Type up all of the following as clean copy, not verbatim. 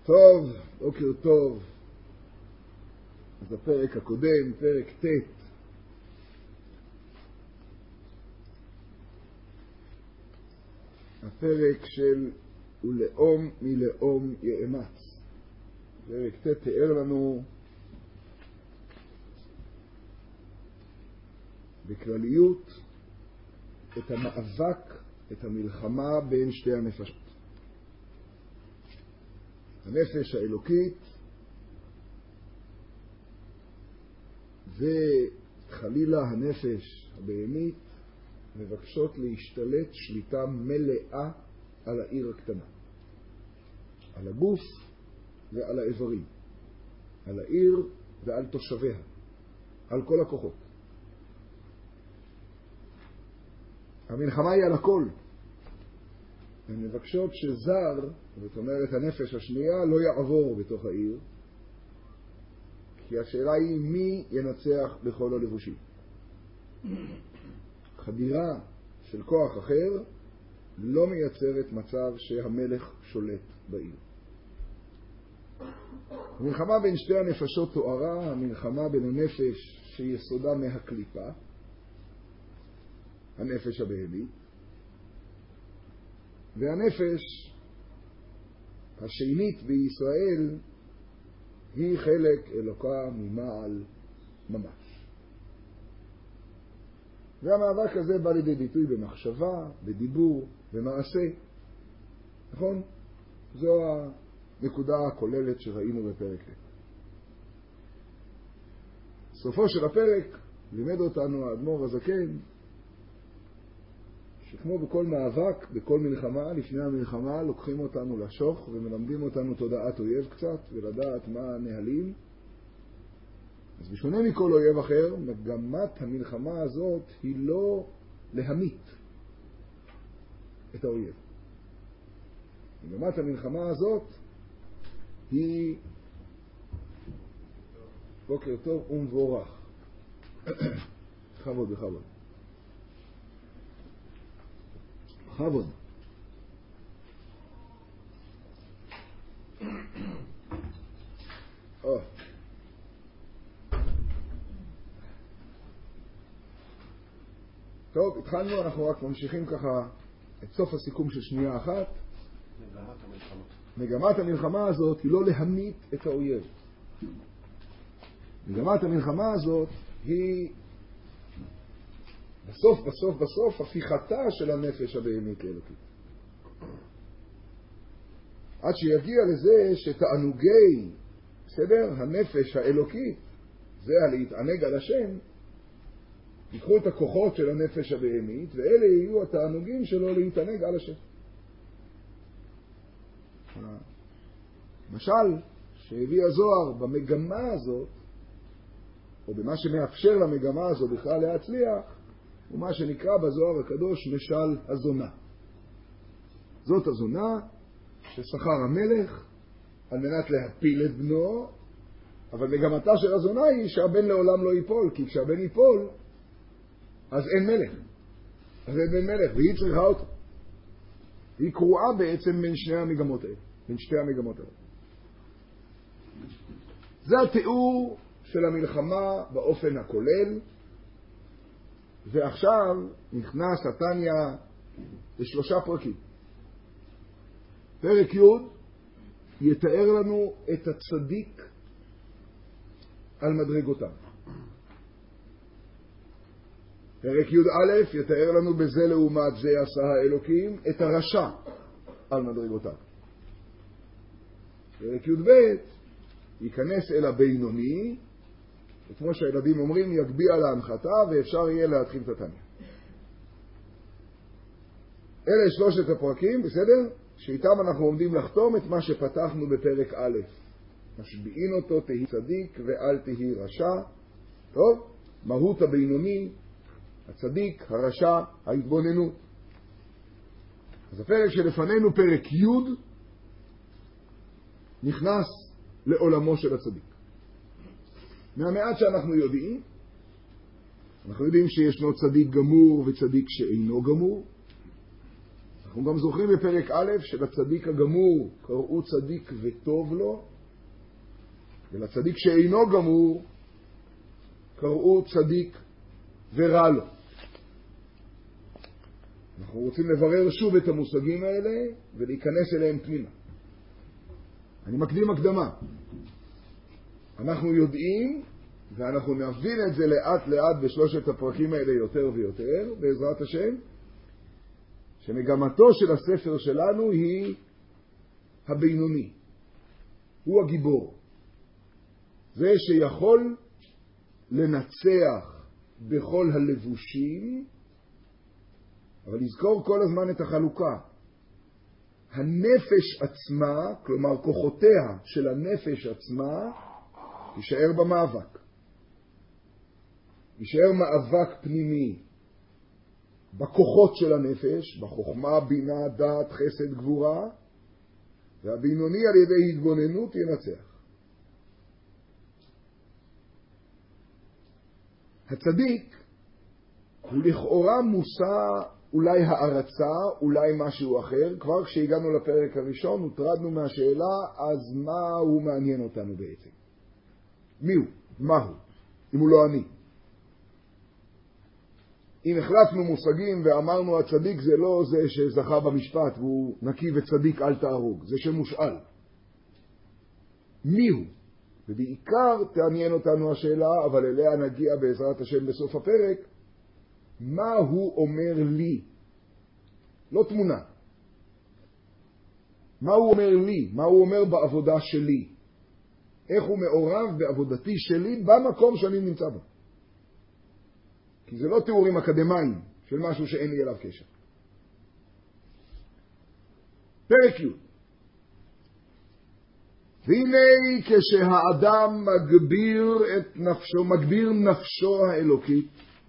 טוב, בוקר טוב. אז הפרק הקודם, פרק ט', הפרק של ולאום מלאום יאמץ. פרק ט' תיאר לנו בכלליות את המאבק, את המלחמה בין שתי הנפשות. הנפש האלוקית וחלילה הנפש הבהמית מבקשות להשתלט שליטה מלאה על העיר הקטנה, על הגוף ועל האיברים, על העיר ועל תושביה, על כל הכוחות. המלחמה היא על הכל. הן מבקשות שזר, זאת אומרת הנפש השנייה, לא יעבור בתוך העיר, כי השאלה היא מי ינצח בכל הלבושים. חדירה של כוח אחר לא מייצרת מצב שהמלך שולט בעיר. המלחמה בין שתי הנפשות תוארה, המלחמה בין הנפש שיסודה מהקליפה, הנפש הבהמית, והנפש השנית בישראל היא חלק אלוקה ממעל ממש. והמאבק הזה בא לידי ביטוי במחשבה, בדיבור, במעשה. נכון? זו הנקודה הכוללת שראינו בפרק זה. סופו של הפרק לימד אותנו האדמו"ר הזקן שכמו בכל מאבק, בכל מלחמה, לפני המלחמה לוקחים אותנו לשוך ומלמדים אותנו תודעת אויב קצת ולדעת מה הנהלים. אז בשונה מכל אויב אחר, מגמת המלחמה הזאת היא לא להמית את האויב. מגמת המלחמה הזאת היא בוקר טוב ומבורך. בכבוד, בכבוד. בכבוד. טוב, התחלנו, אנחנו רק ממשיכים ככה את סוף הסיכום של שנייה אחת. מגמת המלחמה הזאת היא לא להמית את האויב. מגמת המלחמה הזאת היא בסוף הפיכתה של הנפש הבהמית לאלוקית. עד שיגיע לזה שתענוגי, בסדר, הנפש האלוקית, זה להתענג על השם, ייקחו את הכוחות של הנפש הבהמית, ואלה יהיו התענוגים שלו להתענג על השם. משל שהביא הזוהר במגמה הזאת, או במה שמאפשר למגמה הזאת בכלל להצליח, הוא מה שנקרא בזוהר הקדוש משל הזונה. זאת הזונה ששכר המלך על מנת להפיל את בנו, אבל מגמתה של הזונה היא שהבן לעולם לא ייפול, כי כשהבן ייפול אז אין מלך. אז אין בן מלך, והיא צריכה אותו. היא קרועה בעצם בין שני המגמות האלה, בין שתי המגמות האלה. זה התיאור של המלחמה באופן הכולל, ועכשיו נכנס התניא לשלושה פרקים. פרק י' יתאר לנו את הצדיק על מדרגותיו. פרק י' יתאר לנו בזה לעומת זה עשה האלוקים את הרשע על מדרגותיו. פרק י' ייכנס אל הבינוני, וכמו שהילדים אומרים, יגביע להנחתה ואפשר יהיה להתחיל את התניא. אלה שלושת הפרקים, בסדר? שאיתם אנחנו עומדים לחתום את מה שפתחנו בפרק א'. משביעים אותו, תהי צדיק ואל תהי רשע. טוב? מהות הבינוני, הצדיק, הרשע, ההתבוננות. אז הפרק שלפנינו, פרק י', נכנס לעולמו של הצדיק. מהמעט שאנחנו יודעים, אנחנו יודעים שישנו צדיק גמור וצדיק שאינו גמור. אנחנו גם זוכרים בפרק א' שלצדיק הגמור קראו צדיק וטוב לו, ולצדיק שאינו גמור קראו צדיק ורע לו. אנחנו רוצים לברר שוב את המושגים האלה ולהיכנס אליהם פנימה. אני מקדים הקדמה. אנחנו יודעים, ואנחנו נבין את זה לאט לאט בשלושת הפרקים האלה יותר ויותר, בעזרת השם, שמגמתו של הספר שלנו היא הבינוני. הוא הגיבור. זה שיכול לנצח בכל הלבושים, אבל לזכור כל הזמן את החלוקה. הנפש עצמה, כלומר כוחותיה של הנפש עצמה, תישאר במאבק. יישאר מאבק פנימי בכוחות של הנפש, בחוכמה, בינה, דעת, חסד, גבורה, והבינוני על ידי התבוננות ינצח. הצדיק הוא לכאורה מושא, אולי הערצה, אולי משהו אחר. כבר כשהגענו לפרק הראשון הוטרדנו מהשאלה, אז מה הוא מעניין אותנו בעצם? מי הוא? מה הוא? אם הוא לא אני. אם החלפנו מושגים ואמרנו הצדיק זה לא זה שזכה במשפט והוא נקי וצדיק אל תהרוג, זה שמושאל. מי הוא? ובעיקר תעניין אותנו השאלה, אבל אליה נגיע בעזרת השם בסוף הפרק, מה הוא אומר לי? לא תמונה. מה הוא אומר לי? מה הוא אומר בעבודה שלי? איך הוא מעורב בעבודתי שלי במקום שאני נמצא בו? כי זה לא תיאורים אקדמיים של משהו שאין לי אליו קשר. פרק י'. והנה כשהאדם מגביר נפשו האלוקית,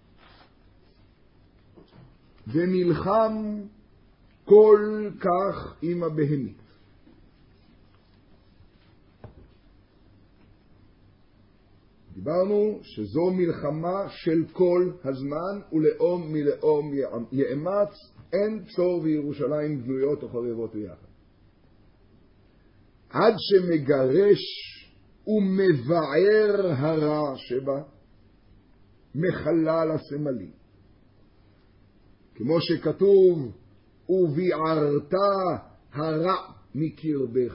ונלחם כל כך עם הבהמית. דיברנו שזו מלחמה של כל הזמן, ולאום מלאום יאמץ, אין צור וירושלים בנויות או חרבות ביחד. עד שמגרש ומבער הרע שבה, מחלל הסמלים. כמו שכתוב, וביערת הרע מקרבך,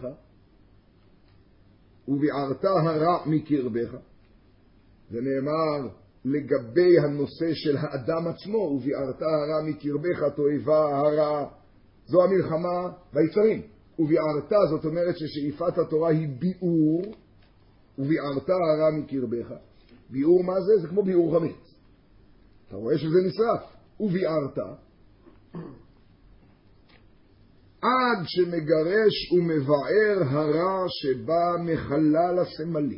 וביערת הרע מקרבך. זה נאמר לגבי הנושא של האדם עצמו, וביערת הרע מקרבך, תועבה הרע. זו המלחמה ביצרים. וביערת, זאת אומרת ששאיפת התורה היא ביאור, וביערת הרע מקרבך. ביאור מה זה? זה כמו ביאור חמץ. אתה רואה שזה נשרף. וביערת, עד שמגרש ומבער הרע שבא מחלל הסמלי.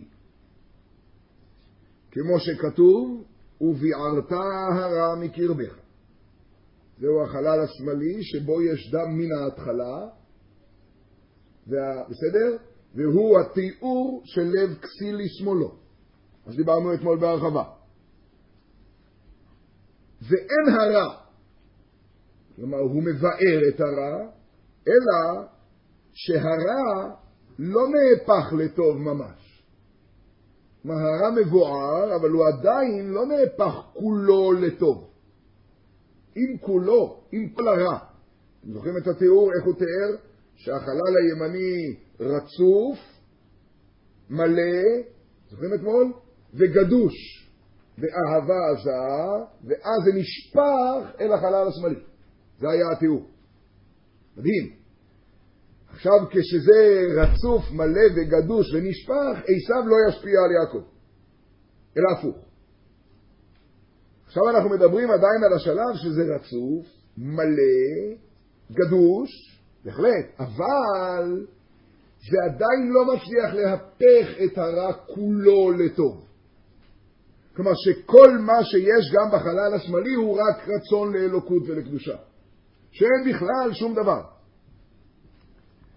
כמו שכתוב, וביערת הרע מקרבך. זהו החלל השמאלי שבו יש דם מן ההתחלה, בסדר? והוא התיאור של לב כסיל לשמאלו. אז דיברנו אתמול בהרחבה. ואין הרע, כלומר הוא מבאר את הרע, אלא שהרע לא נהפך לטוב ממש. כלומר הרע מבואר, אבל הוא עדיין לא נהפך כולו לטוב. עם כולו, עם כל הרע. אתם זוכרים את התיאור, איך הוא תיאר? שהחלל הימני רצוף, מלא, זוכרים אתמול? וגדוש, באהבה עזה, ואז זה נשפך אל החלל השמאלי. זה היה התיאור. מדהים. עכשיו כשזה רצוף, מלא וגדוש ונשפך, עשיו לא ישפיע על יעקב, אלא הפוך. עכשיו אנחנו מדברים עדיין על השלב שזה רצוף, מלא, גדוש, בהחלט, אבל זה עדיין לא מצליח להפך את הרע כולו לטוב. כלומר שכל מה שיש גם בחלל השמאלי הוא רק רצון לאלוקות ולקדושה. שאין בכלל שום דבר.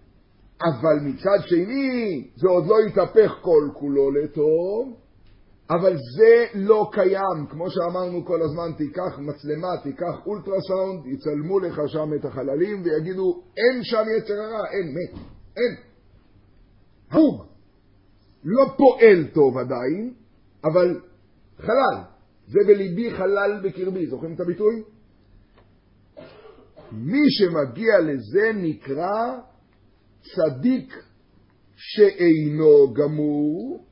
אבל מצד שני זה עוד לא יתהפך כל כולו לטוב, אבל זה לא קיים. כמו שאמרנו כל הזמן, תיקח מצלמה, תיקח אולטרסאונד, יצלמו לך שם את החללים ויגידו, אין שם יצר הרע, אין, מת, אין. הרוג. לא פועל טוב עדיין, אבל חלל. זה בליבי חלל בקרבי. זוכרים את הביטוי? מי שמגיע לזה נקרא צדיק שאינו גמור,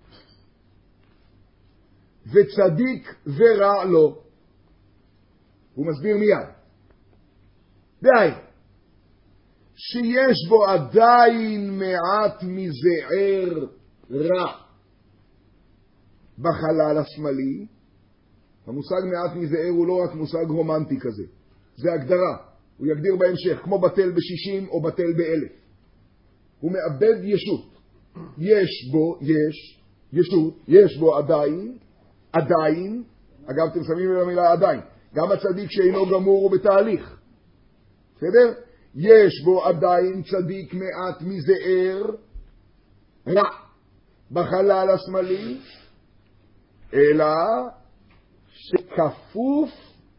וצדיק ורע לו. הוא מסביר מיד. די. שיש בו עדיין מעט מזער רע בחלל השמאלי. המושג מעט מזער הוא לא רק מושג רומנטי כזה. זה הגדרה. הוא יגדיר בהמשך, כמו בטל ב-60 או בטל ב-1000. הוא מאבד ישות. יש ישות, יש בו עדיין, אגב אתם שמים במילה עדיין, גם הצדיק שאינו גמור הוא בתהליך. בסדר? יש בו עדיין צדיק מעט מזער רע בחלל השמאלי, אלא שכפוף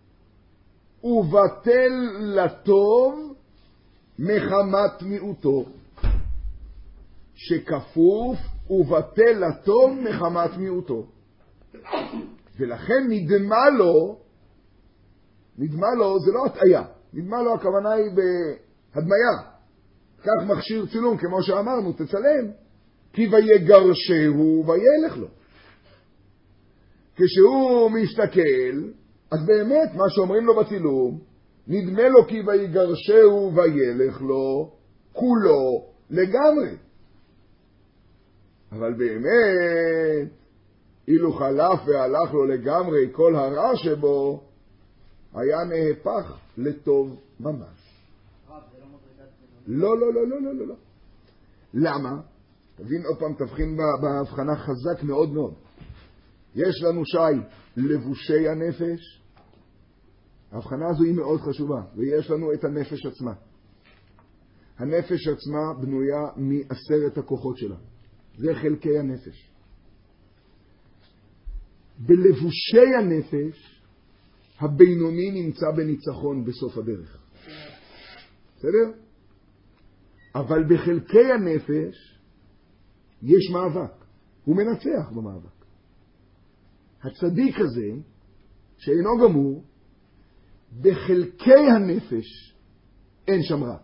ובטל לטוב מחמת מיעוטו. שכפוף ובטל לטוב מחמת מיעוטו. ולכן נדמה לו, זה לא הטעיה. נדמה לו, הכוונה היא בהדמיה. כך מכשיר צילום, כמו שאמרנו, תצלם. כי ויגרשהו וילך לו. כשהוא מסתכל, אז באמת מה שאומרים לו בצילום, נדמה לו כי ויגרשהו וילך לו, כולו לגמרי. אבל באמת, אילו חלף והלך לו לגמרי כל הרע שבו, היה נהפך לטוב ממש. לא. למה? תבין עוד פעם, תבחין בהבחנה חזק מאוד מאוד. יש לנו שי לבושי הנפש. ההבחנה הזו היא מאוד חשובה. ויש לנו את הנפש עצמה. הנפש עצמה בנויה מ10 הכוחות שלה. זה חלקי הנפש. בלבושי הנפש, הבינוני נמצא בניצחון בסוף הדרך. בסדר? אבל בחלקי הנפש, יש מאבק. הוא מנצח במאבק. הצדיק הזה, שאינו גמור, בחלקי הנפש, אין שם רע.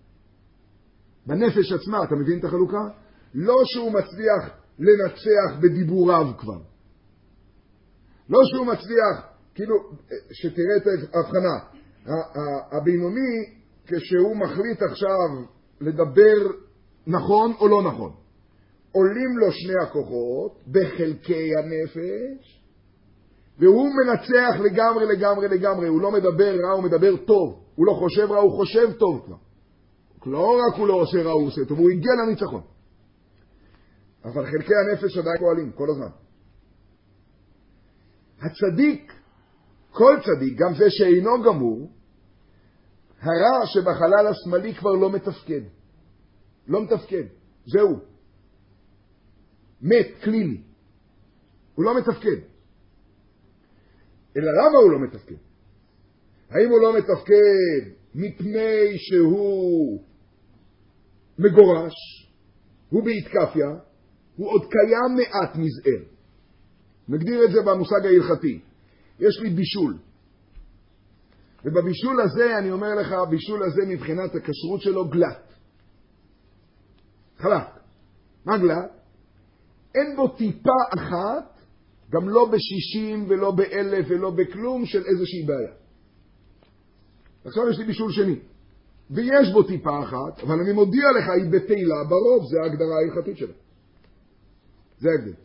בנפש עצמה, אתה מבין את החלוקה? לא שהוא מצליח לנצח בדיבוריו כבר. לא שהוא מצליח, כאילו, שתראה את ההבחנה. הבינוני, כשהוא מחליט עכשיו לדבר נכון או לא נכון, עולים לו 2 הכוחות בחלקי הנפש, והוא מנצח לגמרי. הוא לא מדבר רע, הוא מדבר טוב. הוא לא חושב רע, הוא חושב טוב כבר. לא רק הוא לא עושה רע, הוא עושה טוב, הוא הגיע לניצחון. אבל חלקי הנפש עדיין פועלים, כל הזמן. הצדיק, כל צדיק, גם זה שאינו גמור, הרע שבחלל השמאלי כבר לא מתפקד. לא מתפקד. זהו. מת, קליני. הוא לא מתפקד. אלא למה הוא לא מתפקד? האם הוא לא מתפקד מפני שהוא מגורש, הוא בהתקפיה, הוא עוד קיים מעט מזער. נגדיר את זה במושג ההלכתי. יש לי בישול. ובבישול הזה, אני אומר לך, הבישול הזה מבחינת הכשרות שלו גלת. חלק. מה גלת? אין בו טיפה אחת, גם לא ב60 ולא ב1000 ולא בכלום של איזושהי בעיה. עכשיו יש לי בישול שני. ויש בו טיפה אחת, אבל אני מודיע לך, היא בתהילה ברוב, זה ההגדרה ההלכתית שלה. זה ההגדל.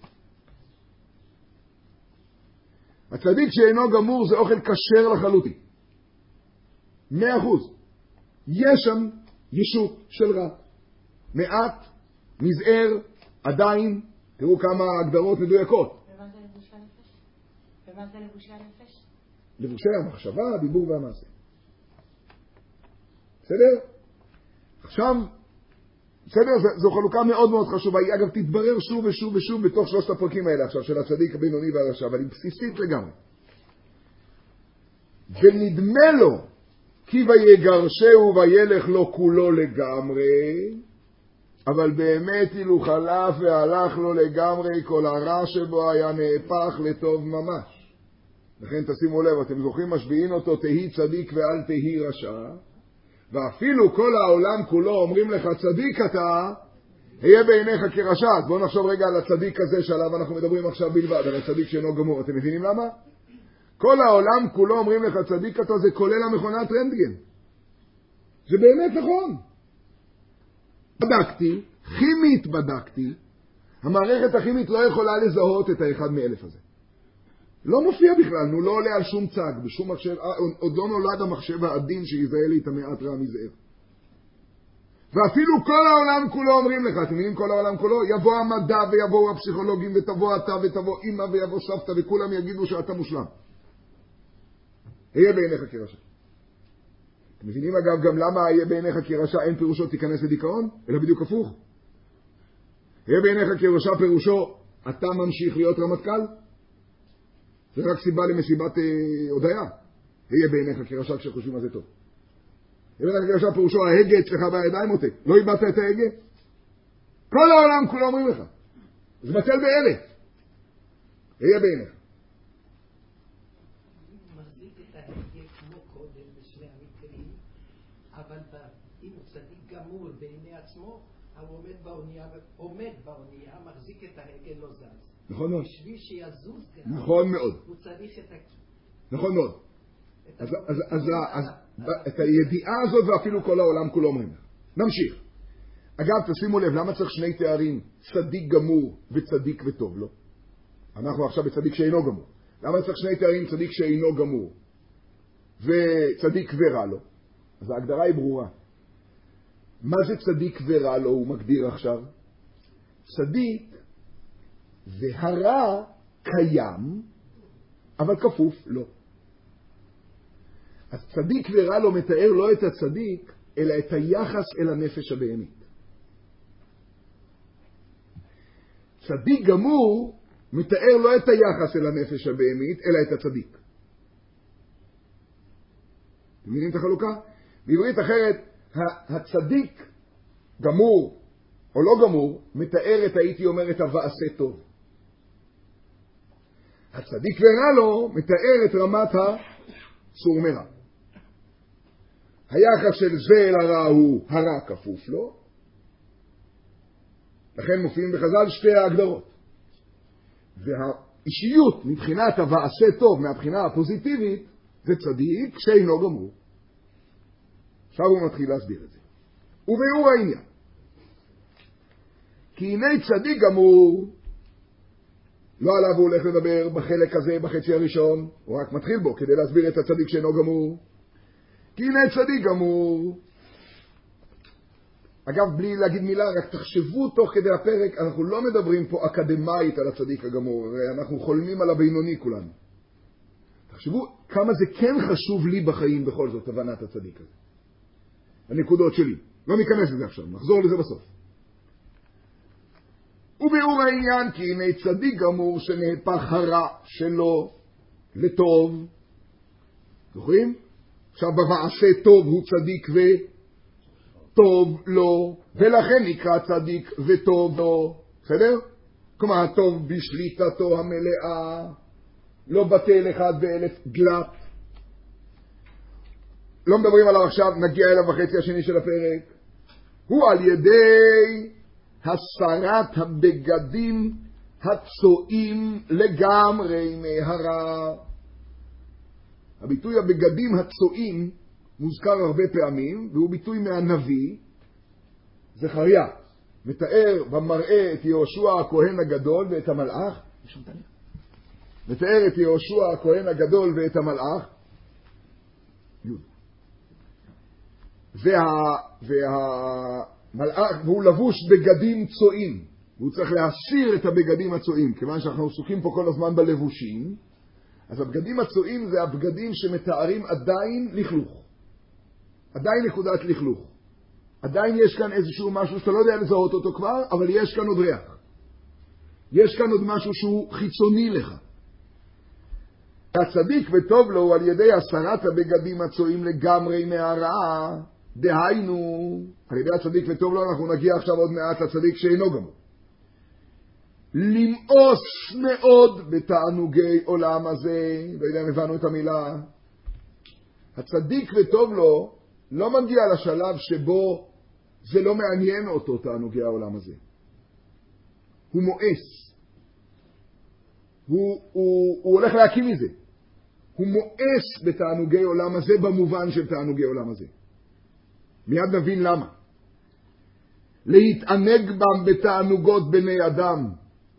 הצדיק שאינו גמור זה אוכל כשר לחלוטין. 100%. יש שם ישות של רע. מעט, מזער, עדיין, תראו כמה הגדרות מדויקות. ומה זה לבושי הנפש? ומה זה לבושי הנפש? לבושי המחשבה, הדיבור והמעשה. בסדר? עכשיו, בסדר? זו חלוקה מאוד מאוד חשובה. היא אגב תתברר שוב ושוב ושוב בתוך שלושת הפרקים האלה עכשיו, של הצדיק, הבינוני והרשע, אבל היא בסיסית לגמרי. ונדמה לו כי ויגרשהו וילך לו כולו לגמרי, אבל באמת אילו חלף והלך לו לגמרי, כל הרע שבו היה נהפך לטוב ממש. לכן תשימו לב, אתם זוכרים משביעים אותו, תהי צדיק ואל תהי רשע, ואפילו כל העולם כולו אומרים לך צדיק אתה, היה בעיניך כרשע. בואו נחשוב רגע על הצדיק הזה שעליו אנחנו מדברים עכשיו בלבד, על הצדיק שאינו גמור. אתם מבינים למה? כל העולם כולו אומרים לך צדיק אתה, זה כולל המכונת רנטגן. זה באמת נכון. בדקתי, כימית בדקתי, המערכת הכימית לא יכולה לזהות את האחד מאלף הזה. לא מופיע בכלל, הוא לא עולה על שום צג, בשום מחשב, עוד לא נולד המחשב העדין שיזהה לי את המעט רע מזער. ואפילו כל העולם כולו אומרים לך, אתם מבינים כל העולם כולו? יבוא המדע ויבואו הפסיכולוגים ותבוא אתה ותבוא אמא ויבוא סבתא וכולם יגידו שאתה מושלם. היה בעיניך כרשע. אתם מבינים אגב גם למה היה בעיניך כרשע אין פירושו תיכנס לדיכאון? אלא בדיוק הפוך. היה בעיניך כרשע פירושו אתה ממשיך להיות רמטכ"ל? זה רק סיבה למסיבת הודעה. היה בעיניך כרשע כשחושבים מה זה טוב. היה בעיניך כרשע פירושו ההגה אצלך בידיים אותה. לא איבדת את ההגה? כל העולם כולו אומרים לך. זה בטל באלף. היה בעיניך. אבל אם הוא צדיק גמור בעיני עצמו, הוא עומד באונייה, מחזיק את ההגה, לא זז. נכון מאוד. בשביל שיזוז גם. נכון מאוד. הוא צריך את נכון מאוד. אז את הידיעה הזאת ואפילו כל העולם כולו אומרים. נמשיך. אגב, תשימו לב, למה צריך שני תארים? צדיק גמור וצדיק וטוב לו. אנחנו עכשיו בצדיק שאינו גמור. למה צריך שני תארים? צדיק שאינו גמור וצדיק ורע לו. אז ההגדרה היא ברורה. מה זה צדיק ורע לו? הוא מגדיר עכשיו. צדיק והרע קיים, אבל כפוף לא. אז צדיק ורע לו מתאר לא את הצדיק, אלא את היחס אל הנפש הבהמית. צדיק גמור מתאר לא את היחס אל הנפש הבהמית, אלא את הצדיק. אתם מבינים את החלוקה? בעברית אחרת, הצדיק גמור או לא גמור מתאר את, הייתי אומר, את הוועשה טוב. הצדיק ורע לו מתאר את רמת הסור מרע. היחס של זה אל הרע הוא הרע כפוף לו. לכן מופיעים בחז"ל שתי ההגדרות. והאישיות מבחינת הוועשה טוב, מהבחינה הפוזיטיבית, זה צדיק שאינו גמור. עכשיו הוא מתחיל להסביר את זה. וביאור העניין. כי הנה צדיק גמור, לא עליו הוא הולך לדבר בחלק הזה, בחצי הראשון, הוא רק מתחיל בו כדי להסביר את הצדיק שאינו גמור. כי הנה צדיק גמור. אגב, בלי להגיד מילה, רק תחשבו תוך כדי הפרק, אנחנו לא מדברים פה אקדמית על הצדיק הגמור, אנחנו חולמים על הבינוני כולנו. תחשבו כמה זה כן חשוב לי בחיים בכל זאת, הבנת הצדיק הזה. הנקודות שלי. לא ניכנס לזה עכשיו, נחזור לזה בסוף. וביאור העניין, כי הנה צדיק גמור שנהפך הרע שלו לטוב. זוכרים? עכשיו במעשה טוב הוא צדיק וטוב לו, ולכן נקרא צדיק וטוב לו. בסדר? כלומר, הטוב בשליטתו המלאה, לא בטל אחד באלף גלת. לא מדברים עליו עכשיו, נגיע אליו בחצי השני של הפרק. הוא על ידי הסרת הבגדים הצועים לגמרי מהרע. הביטוי הבגדים הצועים מוזכר הרבה פעמים, והוא ביטוי מהנביא, זכריה. מתאר במראה את יהושע הכהן הגדול ואת המלאך. מתאר את יהושע הכהן הגדול ואת המלאך. והוא לבוש בגדים צועים, והוא צריך להסיר את הבגדים הצועים, כיוון שאנחנו עסוקים פה כל הזמן בלבושים. אז הבגדים הצועים זה הבגדים שמתארים עדיין לכלוך, עדיין נקודת לכלוך. עדיין יש כאן איזשהו משהו שאתה לא יודע לזהות אותו כבר, אבל יש כאן עוד ריח. יש כאן עוד משהו שהוא חיצוני לך. הצדיק וטוב לו על ידי הסרת הבגדים הצועים לגמרי מהרעה, דהיינו, על ידי הצדיק וטוב לו, אנחנו נגיע עכשיו עוד מעט לצדיק שאינו גמור. למאוס מאוד בתענוגי עולם הזה, לא יודע אם הבנו את המילה. הצדיק וטוב לו לא מגיע לשלב שבו זה לא מעניין אותו תענוגי העולם הזה. הוא מואס. הוא הולך להקים מזה. הוא מואס בתענוגי עולם הזה במובן של תענוגי עולם הזה. מיד נבין למה. להתענג בם בתענוגות בני אדם.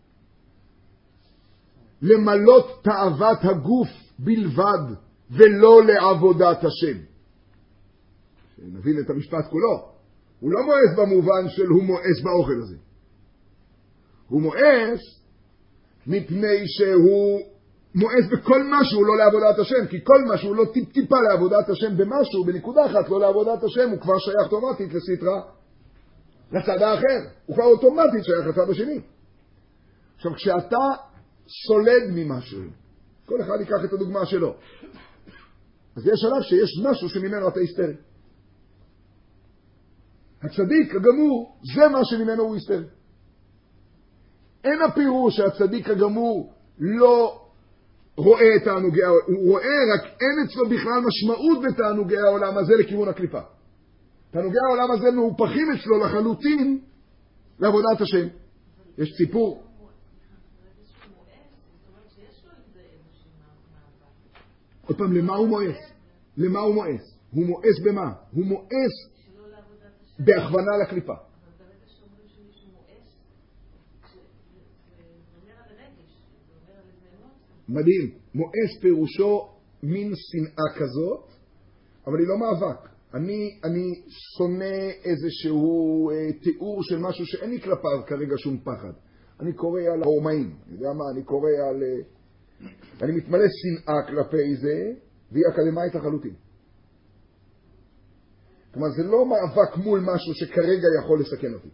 למלות תאוות הגוף בלבד ולא לעבודת השם. נבין את המשפט כולו. הוא לא מואס במובן של הוא מואס באוכל הזה. הוא מואס מפני שהוא מואס בכל משהו לא לעבודת השם, כי כל משהו לא טיפה לעבודת השם במשהו, בנקודה אחת לא לעבודת השם, הוא כבר שייך אוטומטית לסטרה, לצד האחר. הוא כבר אוטומטית שייך לצד השני. עכשיו, כשאתה סולד ממשהו, כל אחד ייקח את הדוגמה שלו, אז יש שלב שיש משהו שממנו אתה היסטרי. הצדיק הגמור, זה מה שממנו הוא היסטרי. אין הפירוש שהצדיק הגמור לא רואה את תענוגי העולם, הוא רואה, רק אין אצלו בכלל משמעות בתענוגי העולם הזה לכיוון הקליפה. תענוגי העולם הזה מהופכים אצלו לחלוטין לעבודת השם. יש ציפור. עוד פעם, למה הוא מואס? למה הוא מואס? הוא מואס במה? הוא מואס בהכוונה לקליפה. מדהים. מואס פירושו מין שנאה כזאת, אבל היא לא מאבק. אני שונא איזשהו תיאור של משהו שאין לי כלפיו כרגע שום פחד. אני קורא על הרומאים, אני יודע מה, אני מתמלא שנאה כלפי זה, והיא אקדמית לחלוטין. כלומר, זה לא מאבק מול משהו שכרגע יכול לסכן אותי.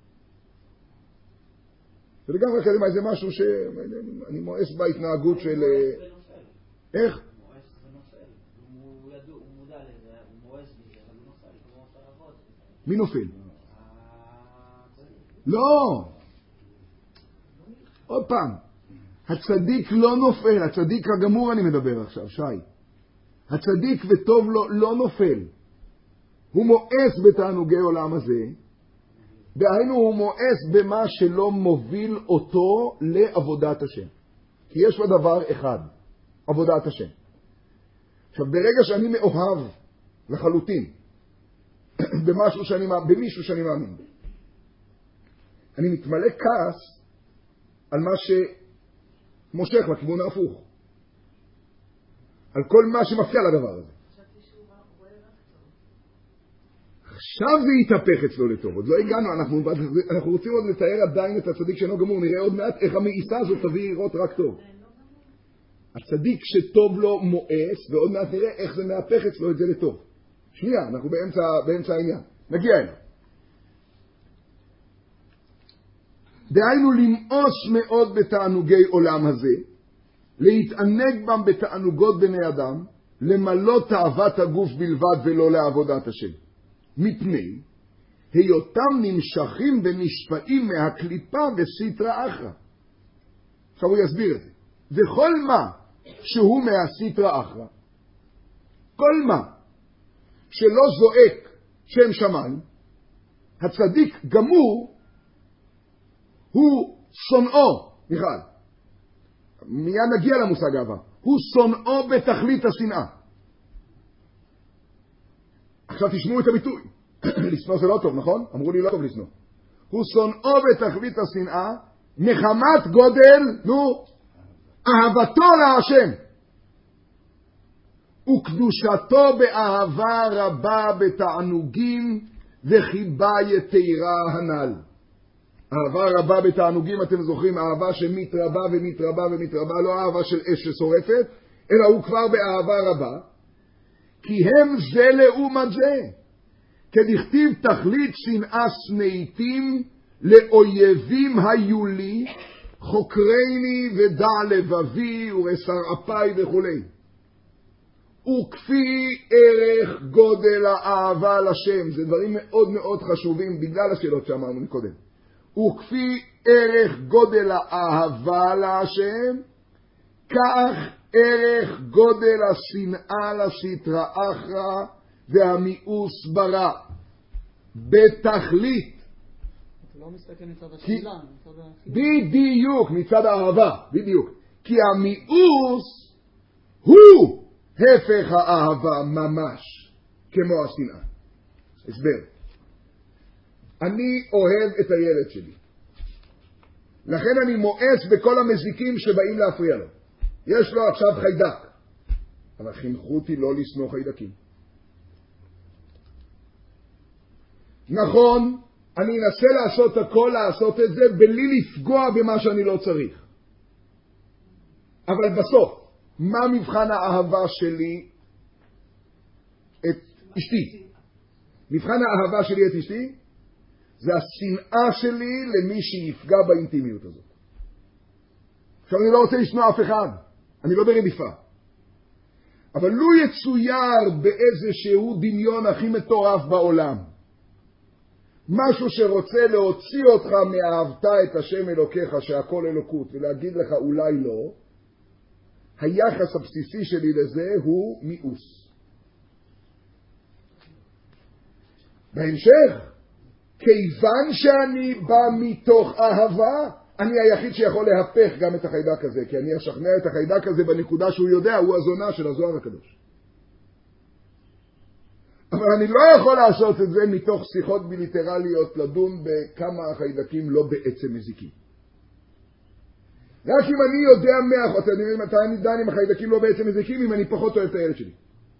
ולגמרי אקדמי זה משהו שאני מואס בהתנהגות של... איך? מואס ונופל. הוא מודע לזה, הוא מואס בזה, אבל הוא נופל, כמו עושה רבות. מי נופל? לא! עוד פעם. הצדיק לא נופל, הצדיק הגמור אני מדבר עכשיו, שי. הצדיק וטוב לו לא נופל. הוא מואס בתענוגי עולם הזה, דהיינו הוא מואס במה שלא מוביל אותו לעבודת השם. כי יש לו דבר אחד, עבודת השם. עכשיו, ברגע שאני מאוהב לחלוטין במישהו שאני מאמין, אני מתמלא כעס על מה שמושך לכיוון ההפוך. על כל מה שמפריע לדבר הזה. עכשיו זה יתהפך אצלו לטוב. עוד לא הגענו, אנחנו רוצים עוד לתאר עדיין את הצדיק שאינו גמור. נראה עוד מעט איך המאיסה הזאת תביא לראות רק טוב. הצדיק שטוב לו מואס, ועוד מעט נראה איך זה מהפך אצלו את זה לטוב. שנייה, אנחנו באמצע העניין. נגיע אליו. דהיינו למאוס מאוד בתענוגי עולם הזה, להתענג בם בתענוגות בני אדם, למלא תאוות הגוף בלבד ולא לעבודת השם. מפני היותם נמשכים ונשפעים מהקליפה וסטרה אחרא. עכשיו הוא יסביר את זה. וכל מה שהוא מהסטרה אחרא, כל מה שלא זועק שם שמיים, הצדיק גמור הוא שונאו, מיכל, מיד נגיע למושג אהבה, הוא שונאו בתכלית השנאה. עכשיו תשמעו את הביטוי. לשנוא זה לא טוב, נכון? אמרו לי לא טוב לשנוא. הוא שונאו בתכלית השנאה מחמת גודל, אהבתו להשם. וקדושתו באהבה רבה בתענוגים וחיבה יתירה הנ"ל. אהבה רבה בתענוגים, אתם זוכרים, אהבה שמתרבה ומתרבה ומתרבה, לא אהבה של אש ששורפת, אלא הוא כבר באהבה רבה. כי הם זה לעומת זה. כדכתיב תכלית שנאה שנאיתים לאויבים היו לי, חוקרני ודע לבבי ורסר אפי וכו'. וכפי ערך גודל האהבה לשם, זה דברים מאוד מאוד חשובים בגלל השאלות שאמרנו מקודם. וכפי ערך גודל האהבה לשם, כך ערך גודל השנאה לסטרא אחרא והמיאוס ברע. בתכלית. אתה לא מסתכל מצד השלילה, מצד החיוב. בדיוק, מצד האהבה, בדיוק. כי המיאוס הוא הפך האהבה ממש, כמו השנאה. הסבר. אני אוהב את הילד שלי. לכן אני מואס בכל המזיקים שבאים להפריע לו. יש לו עכשיו חיידק. אבל חינכו אותי לא לשנוא חיידקים. נכון, אני אנסה לעשות הכל, לעשות את זה, בלי לפגוע במה שאני לא צריך. אבל בסוף, מה מבחן האהבה שלי את אשתי? מבחן האהבה שלי את אשתי? זה השנאה שלי למי שיפגע באינטימיות הזאת. עכשיו אני לא רוצה לשנוא אף אחד, אני לא ברדיפה. אבל לו יצויר באיזשהו דמיון הכי מטורף בעולם, משהו שרוצה להוציא אותך מאהבת את השם אלוקיך שהכל אלוקות ולהגיד לך אולי לא, היחס הבסיסי שלי לזה הוא מיאוס. בהמשך, כיוון שאני בא מתוך אהבה, אני היחיד שיכול להפך גם את החיידק הזה, כי אני אשכנע את החיידק הזה בנקודה שהוא יודע, הוא הזונה של הזוהר הקדוש. אבל אני לא יכול לעשות את זה מתוך שיחות בילטרליות לדון בכמה החיידקים לא בעצם מזיקים. רק אם אני יודע אתם יודעים מתי אני דן אם החיידקים לא בעצם מזיקים, אם אני פחות אוהב את הילד שלי.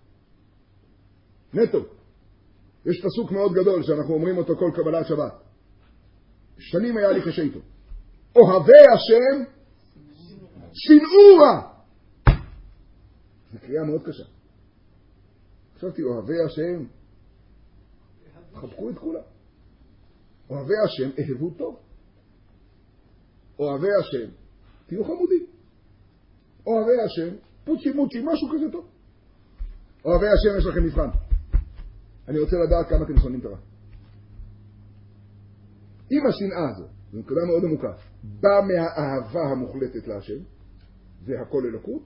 נטו. יש פסוק מאוד גדול שאנחנו אומרים אותו כל קבלת שבת. שנים היה לי קשה איתו. אוהבי השם, שנאו רע. זו קריאה מאוד קשה. חשבתי, אוהבי השם, חבקו את כולם. אוהבי השם, אהבו טוב. אוהבי השם, תהיו חמודים. אוהבי השם, פוצ'י מוצ'י, משהו כזה טוב. אוהבי השם, יש לכם מבחן. אני רוצה לדעת כמה אתם שונאים תורה. אם השנאה הזו, זו נקודה מאוד עמוקה, באה מהאהבה המוחלטת להשם, זה הכל אלוקות,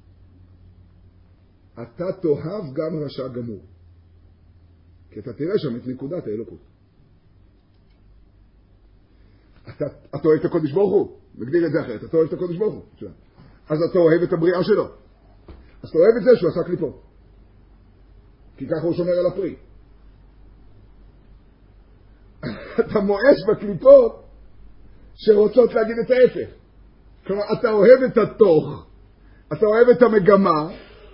אתה תאהב גם רשע גמור. כי אתה תראה שם את נקודת האלוקות. אתה אוהב את הקודש ברוך הוא, נגדיר את זה אחרת, אתה אוהב את הקודש ברוך הוא. אז אתה אוהב את הבריאה שלו. אז אתה אוהב את זה שהוא עשה קליפות. כי ככה הוא שומר על הפרי. אתה מואש בקליפות שרוצות להגיד את ההפך. כלומר, אתה אוהב את התוך, אתה אוהב את המגמה,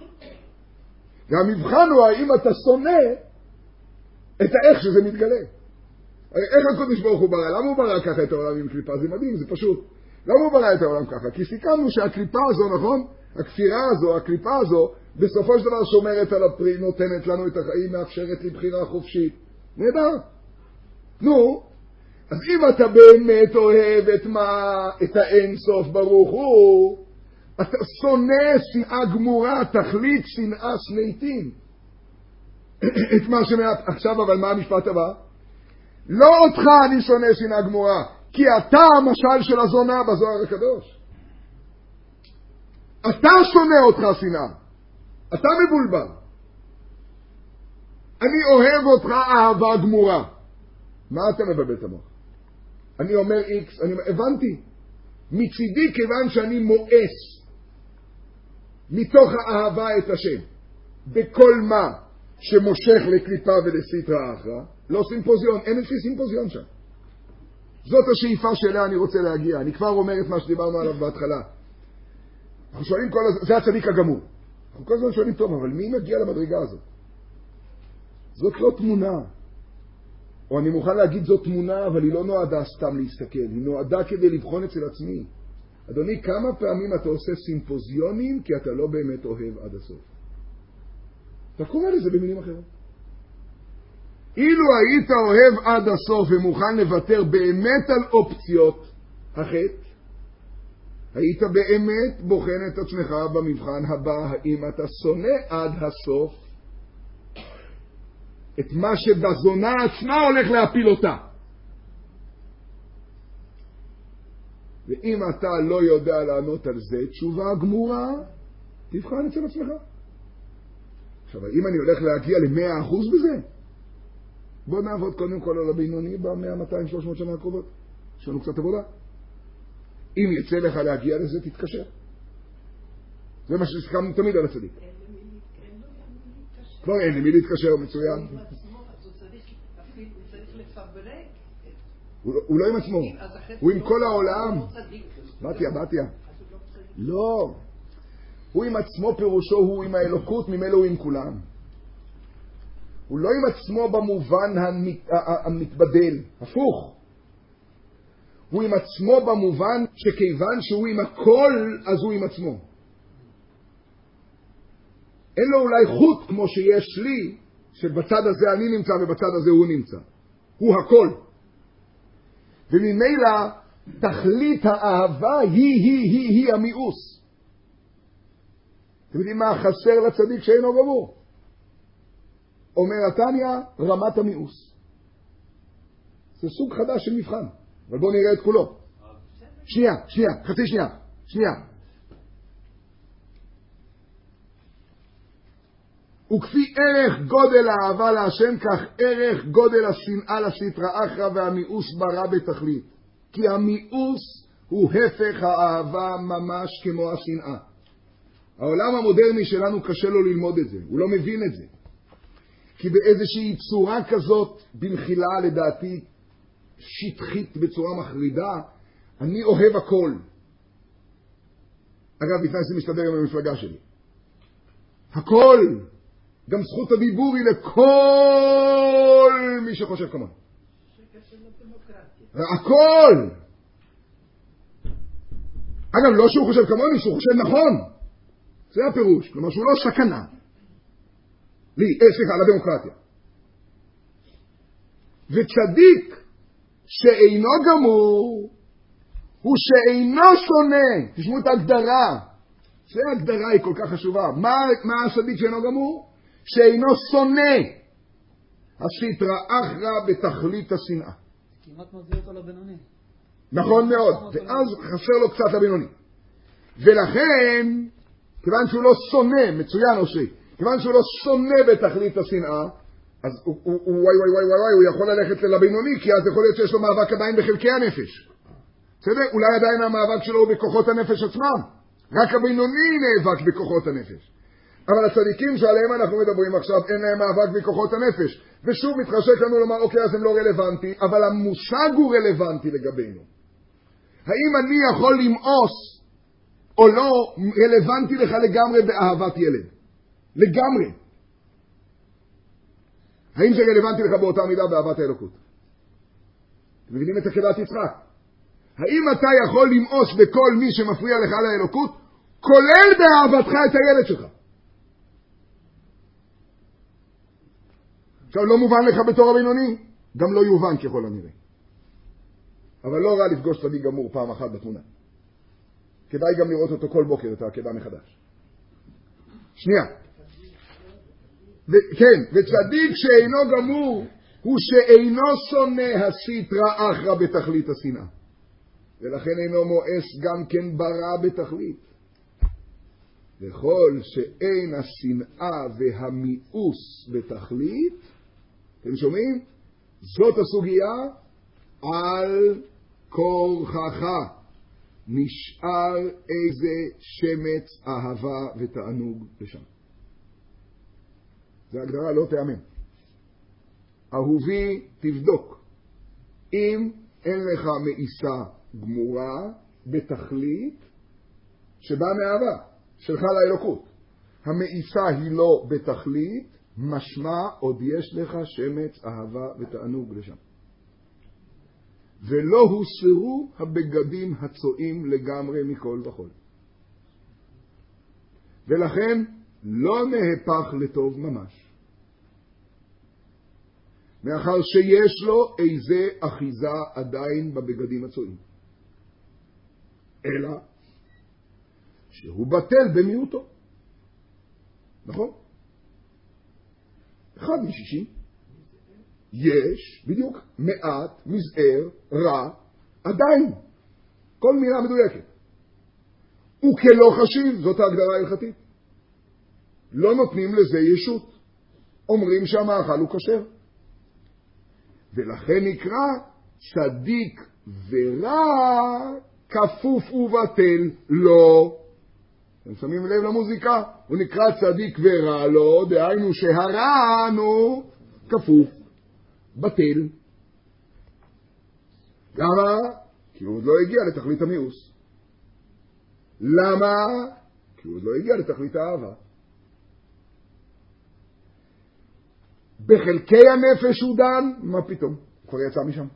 והמבחן הוא האם אתה שונא את האיך שזה מתגלה. איך הקודש ברוך הוא ברא? למה הוא ברא ככה את העולם עם קליפה? זה מדהים, זה פשוט. למה הוא ברא את העולם ככה? כי סיכמנו שהקליפה הזו, נכון? הכפירה הזו, הקליפה הזו, בסופו של דבר שומרת על הפרי, נותנת לנו את החיים, מאפשרת לבחירה חופשית. נהדר. נו, אז אם אתה באמת אוהב את האין סוף ברוך הוא, אתה שונא שנאה גמורה, תכלית שנאה שנאיתים. את מה עכשיו, אבל מה המשפט הבא? לא אותך אני שונא שנאה גמורה, כי אתה המשל של הזונה בזוהר הקדוש. אתה שונא אותך שנאה. אתה מבולבל. אני אוהב אותך אהבה גמורה. מה אתה מבלבל את המוח? אני אומר X, הבנתי. מצידי כיוון שאני מואס מתוך האהבה את השם, בכל מה שמושך לקליפה ולסטרא אחרא, לא סימפוזיון, אין אצלי סימפוזיון שם. זאת השאיפה שאליה אני רוצה להגיע. אני כבר אומר את מה שדיברנו עליו בהתחלה. אנחנו שואלים כל הזמן, זה הצדיק הגמור. אנחנו כל הזמן שואלים, טוב, אבל מי מגיע למדרגה הזאת? זאת לא תמונה. או אני מוכן להגיד זאת תמונה, אבל היא לא נועדה סתם להסתכל. היא נועדה כדי לבחון אצל עצמי. אדוני, כמה פעמים אתה עושה סימפוזיונים כי אתה לא באמת אוהב עד הסוף? אתה קורא לזה במילים אחרות. אילו היית אוהב עד הסוף ומוכן לוותר באמת על אופציות החטא, היית באמת בוחן את עצמך במבחן הבא, האם אתה שונא עד הסוף את מה שבזונה עצמה הולך להפיל אותה. ואם אתה לא יודע לענות על זה, תשובה גמורה, תבחן אצל עצמך. עכשיו, אם אני הולך להגיע ל100% בזה, בוא נעבוד קודם כל על הבינוני ב100, 200, 300 שנה הקרובות. יש לנו קצת עבודה. אם יצא לך להגיע לזה, תתקשר. זה מה שסכמנו תמיד על הצדיק. כבר אין למי להתקשר, מצוין. הוא לא עם עצמו, הוא עם כל העולם. בתיה. לא. הוא עם עצמו פירושו, הוא עם האלוקות, ממילא הוא עם כולם. הוא לא עם עצמו במובן המתבדל, הפוך. הוא עם עצמו במובן שכיוון שהוא עם הכל, אז הוא עם עצמו. אין לו אולי חוט כמו שיש לי, שבצד הזה אני נמצא ובצד הזה הוא נמצא. הוא הכל. וממילא תכלית האהבה היא המיאוס. אתם יודעים מה חסר לצדיק שאינו גמור? אומר התניא, רמת המיאוס. זה סוג חדש של מבחן, אבל בואו נראה את כולו. חצי שנייה. וכפי ערך גודל האהבה להשם, כך ערך גודל השנאה לסטרא אחרא והמיאוס ברא בתכלית. כי המיאוס הוא הפך האהבה ממש כמו השנאה. העולם המודרני שלנו קשה לו ללמוד את זה, הוא לא מבין את זה. כי באיזושהי צורה כזאת, במחילה לדעתי שטחית בצורה מחרידה, אני אוהב הכל. אגב, לפני זה מסתדר עם המפלגה שלי. הכל! גם זכות הדיבור היא לכל מי שחושב כמוני. הכל! אגב, לא שהוא חושב כמוני, שהוא חושב נכון. זה הפירוש, כלומר שהוא לא סכנה. סליחה, לדמוקרטיה. וצדיק שאינו גמור, הוא שאינו שונא. תשמעו את ההגדרה. זה ההגדרה היא כל כך חשובה. מה הצדיק שאינו גמור? שאינו שונא. הסטרא אחרא בתכלית השנאה. כמעט מביא אותו לבינוני. נכון מאוד. ואז חסר לו קצת לבינוני. ולכן, כיוון שהוא לא שונא, מצוין עושה, כיוון שהוא לא שונא בתכלית השנאה, אז הוא יכול ללכת לבינוני, כי אז יכול להיות שיש לו מאבק עדיין בחלקי הנפש. בסדר? אולי עדיין המאבק שלו הוא בכוחות הנפש עצמם. רק הבינוני נאבק בכוחות הנפש. אבל הצדיקים שעליהם אנחנו מדברים עכשיו, אין להם מאבק בכוחות הנפש. ושוב מתחשק לנו לומר, אוקיי, אז הם לא רלוונטי, אבל המושג הוא רלוונטי לגבינו. האם אני יכול למאוס או לא רלוונטי לך לגמרי באהבת ילד? לגמרי. האם זה רלוונטי לך באותה מידה באהבת האלוקות? אתם מבינים את עקדת יצחק? האם אתה יכול למאוס בכל מי שמפריע לך לאלוקות, כולל באהבתך את הילד שלך? עכשיו לא מובן לך בתור הבינוני, גם לא יובן ככל הנראה. אבל לא רע לפגוש צדיק גמור פעם אחת בתמונה. כדאי גם לראות אותו כל בוקר, את העקדה מחדש. שנייה. כן, וצדיק שאינו גמור הוא שאינו שונא הסטרא אחרא בתכלית השנאה. ולכן אינו מואס גם כן ברע בתכלית. וכל שאין השנאה והמיאוס בתכלית, אתם שומעים? זאת הסוגיה על כורחך. נשאר איזה שמץ אהבה ותענוג לשם. זה הגדרה לא תאמן. אהובי תבדוק. אם אין לך מאיסה גמורה בתכלית שבאה מאהבה שלך לאלוקות. המאיסה היא לא בתכלית, משמע עוד יש לך שמץ אהבה ותענוג לשם. ולא הוסרו הבגדים הצועים לגמרי מכל וכל. ולכן לא נהפך לטוב ממש. מאחר שיש לו איזה אחיזה עדיין בבגדים הצועים. אלא שהוא בטל במיעוטו. נכון? 1 מ-60. יש, בדיוק, מעט, מזער, רע, עדיין. כל מילה מדויקת. וכלא חשיב, זאת ההגדרה ההלכתית. לא נותנים לזה ישות. אומרים שהמאכל הוא כשר. ולכן נקרא צדיק ורע כפוף ובטל לא. אתם שמים לב למוזיקה? הוא נקרא צדיק ורע לא, דהיינו שהרע נו כפוף, בטל. למה? כי הוא עוד לא הגיע לתכלית המיאוס. למה? כי הוא עוד לא הגיע לתכלית האהבה. בחלקי הנפש הוא דן, מה פתאום? הוא כבר יצא משם.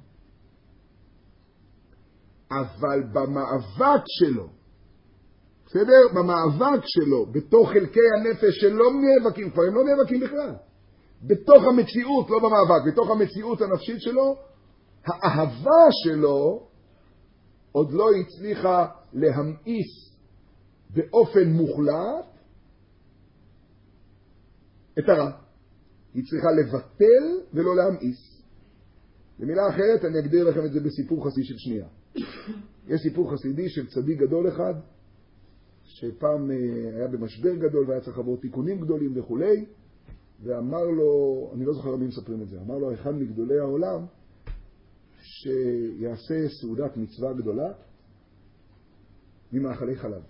אבל במאבק שלו, בסדר? במאבק שלו, בתוך חלקי הנפש שלא נאבקים, כבר הם לא נאבקים בכלל. בתוך המציאות, לא במאבק, בתוך המציאות הנפשית שלו, האהבה שלו עוד לא הצליחה להמאיס באופן מוחלט את הרע. היא צריכה לבטל ולא להמאיס. במילה אחרת אני אגדיר לכם את זה בסיפור חסידי של שנייה. יש סיפור חסידי של צדיק גדול אחד, שפעם היה במשבר גדול והיה צריך לעבור תיקונים גדולים וכו', ואמר לו, אני לא זוכר מי מספרים את זה, אמר לו אחד מגדולי העולם שיעשה סעודת מצווה גדולה ממאכלי חלב.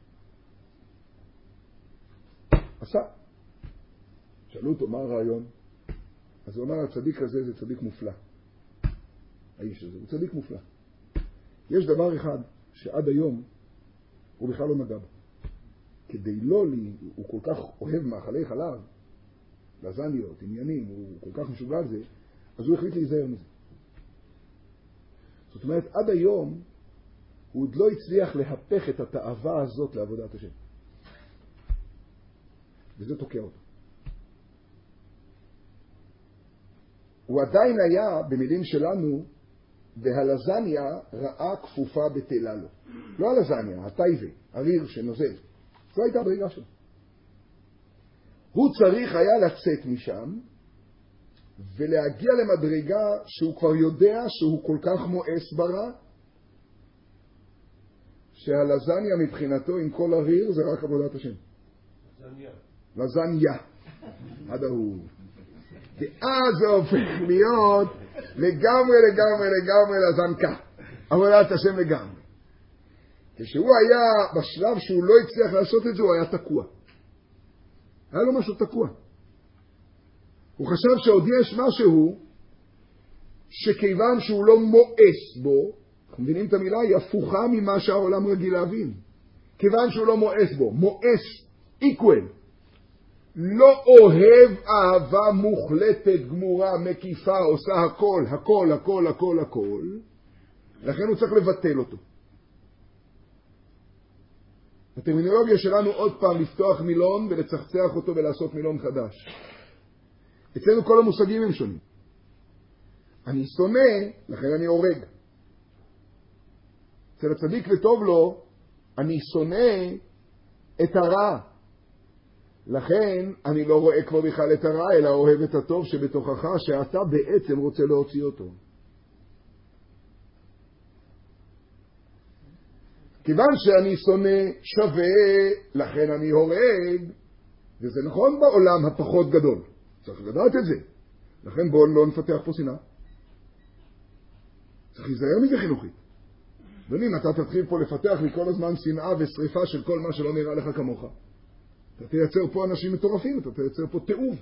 עשה. שאלו אותו מה הרעיון? אז הוא אמר, הצדיק הזה זה צדיק מופלא. האיש הזה הוא צדיק מופלא. יש דבר אחד שעד היום הוא בכלל לא נגע בו. כדי לא לי, הוא כל כך אוהב מאכלי חלב, לזניות, עניינים, הוא כל כך משוגע על זה, אז הוא החליט להיזהר מזה. זאת אומרת, עד היום הוא עוד לא הצליח להפך את התאווה הזאת לעבודת השם. וזה תוקע אותו. הוא עדיין היה, במילים שלנו, והלזניה רעה כפופה בטלה לו. לא הלזניה, הטייבה, הריר שנוזל. זו הייתה הברירה שלו. הוא צריך היה לצאת משם ולהגיע למדרגה שהוא כבר יודע שהוא כל כך מואס ברע, שהלזניה מבחינתו עם כל הריר זה רק עבודת השם. לזניה. עד ההוא. ואז זה הופך להיות לגמרי לזנקה. עבודת השם לגמרי. כשהוא היה בשלב שהוא לא הצליח לעשות את זה, הוא היה תקוע. היה לו משהו תקוע. הוא חשב שעוד יש משהו שכיוון שהוא לא מואס בו, אנחנו מבינים את המילה, היא הפוכה ממה שהעולם רגיל להבין. כיוון שהוא לא מואס בו, מואס, equal, לא אוהב אהבה מוחלטת, גמורה, מקיפה, עושה הכל, לכן הוא צריך לבטל אותו. הטרמינולוגיה שלנו עוד פעם לפתוח מילון ולצחצח אותו ולעשות מילון חדש. אצלנו כל המושגים הם שונים. אני שונא, לכן אני הורג. אצל הצדיק וטוב לו, אני שונא את הרע. לכן אני לא רואה כבר בכלל את הרע, אלא אוהב את הטוב שבתוכך, שאתה בעצם רוצה להוציא אותו. כיוון שאני שונא שווה, לכן אני הורג, וזה נכון בעולם הפחות גדול. צריך לדעת את זה. לכן בואו לא נפתח פה שנאה. צריך להיזהר מזה חינוכית. ואם אתה תתחיל פה לפתח לי כל הזמן שנאה ושריפה של כל מה שלא נראה לך כמוך, אתה תייצר פה אנשים מטורפים, אתה תייצר פה תיעוב.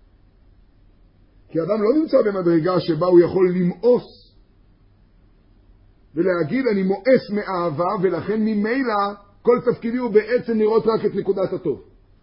כי אדם לא נמצא במדרגה שבה הוא יכול למאוס ולהגיד אני מואס מאהבה, ולכן ממילא כל תפקידי הוא בעצם לראות רק את נקודת הטוב.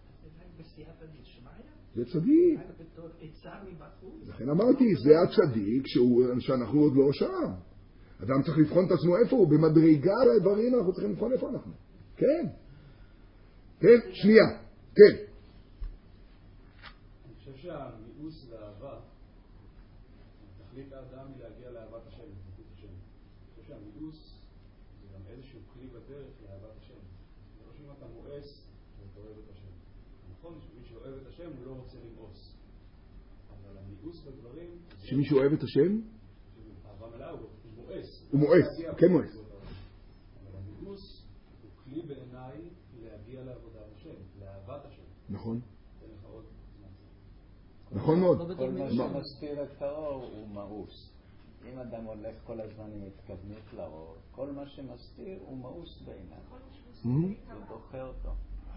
זה צדיק. לכן אמרתי, זה הצדיק שאנחנו עוד לא שם. אדם צריך לבחון את עצמו איפה הוא, במדרגה לדברים אנחנו צריכים לבחון איפה אנחנו. כן. כן, שנייה. כן. אני חושב שהמיאוס והאהבה שמחליא את האדם מלהגיע לאהבת השם, לתיקות השם. אני חושב שהמיאוס זה גם איזשהו כלי בדרך לאהבת השם. זה לא שאם אתה מואס, אתה אוהב את השם. נכון שמי שאוהב את השם הוא לא רוצה למאוס. אבל המיאוס בדברים... שמישהו אוהב את השם? אהבה מלאה הוא מואס. הוא מואס, כן מואס. אבל המיאוס הוא כלי בעיניי להגיע לעבודת השם, לאהבת השם. נכון. תן לך עוד זמן. נכון מאוד. כל מה שמסתיר את האור הוא מאוס. אם אדם הולך כל הזמן עם התכוונות לאור, כל מה שמסתיר הוא מאוס בעיניו. הוא דוחה אותו.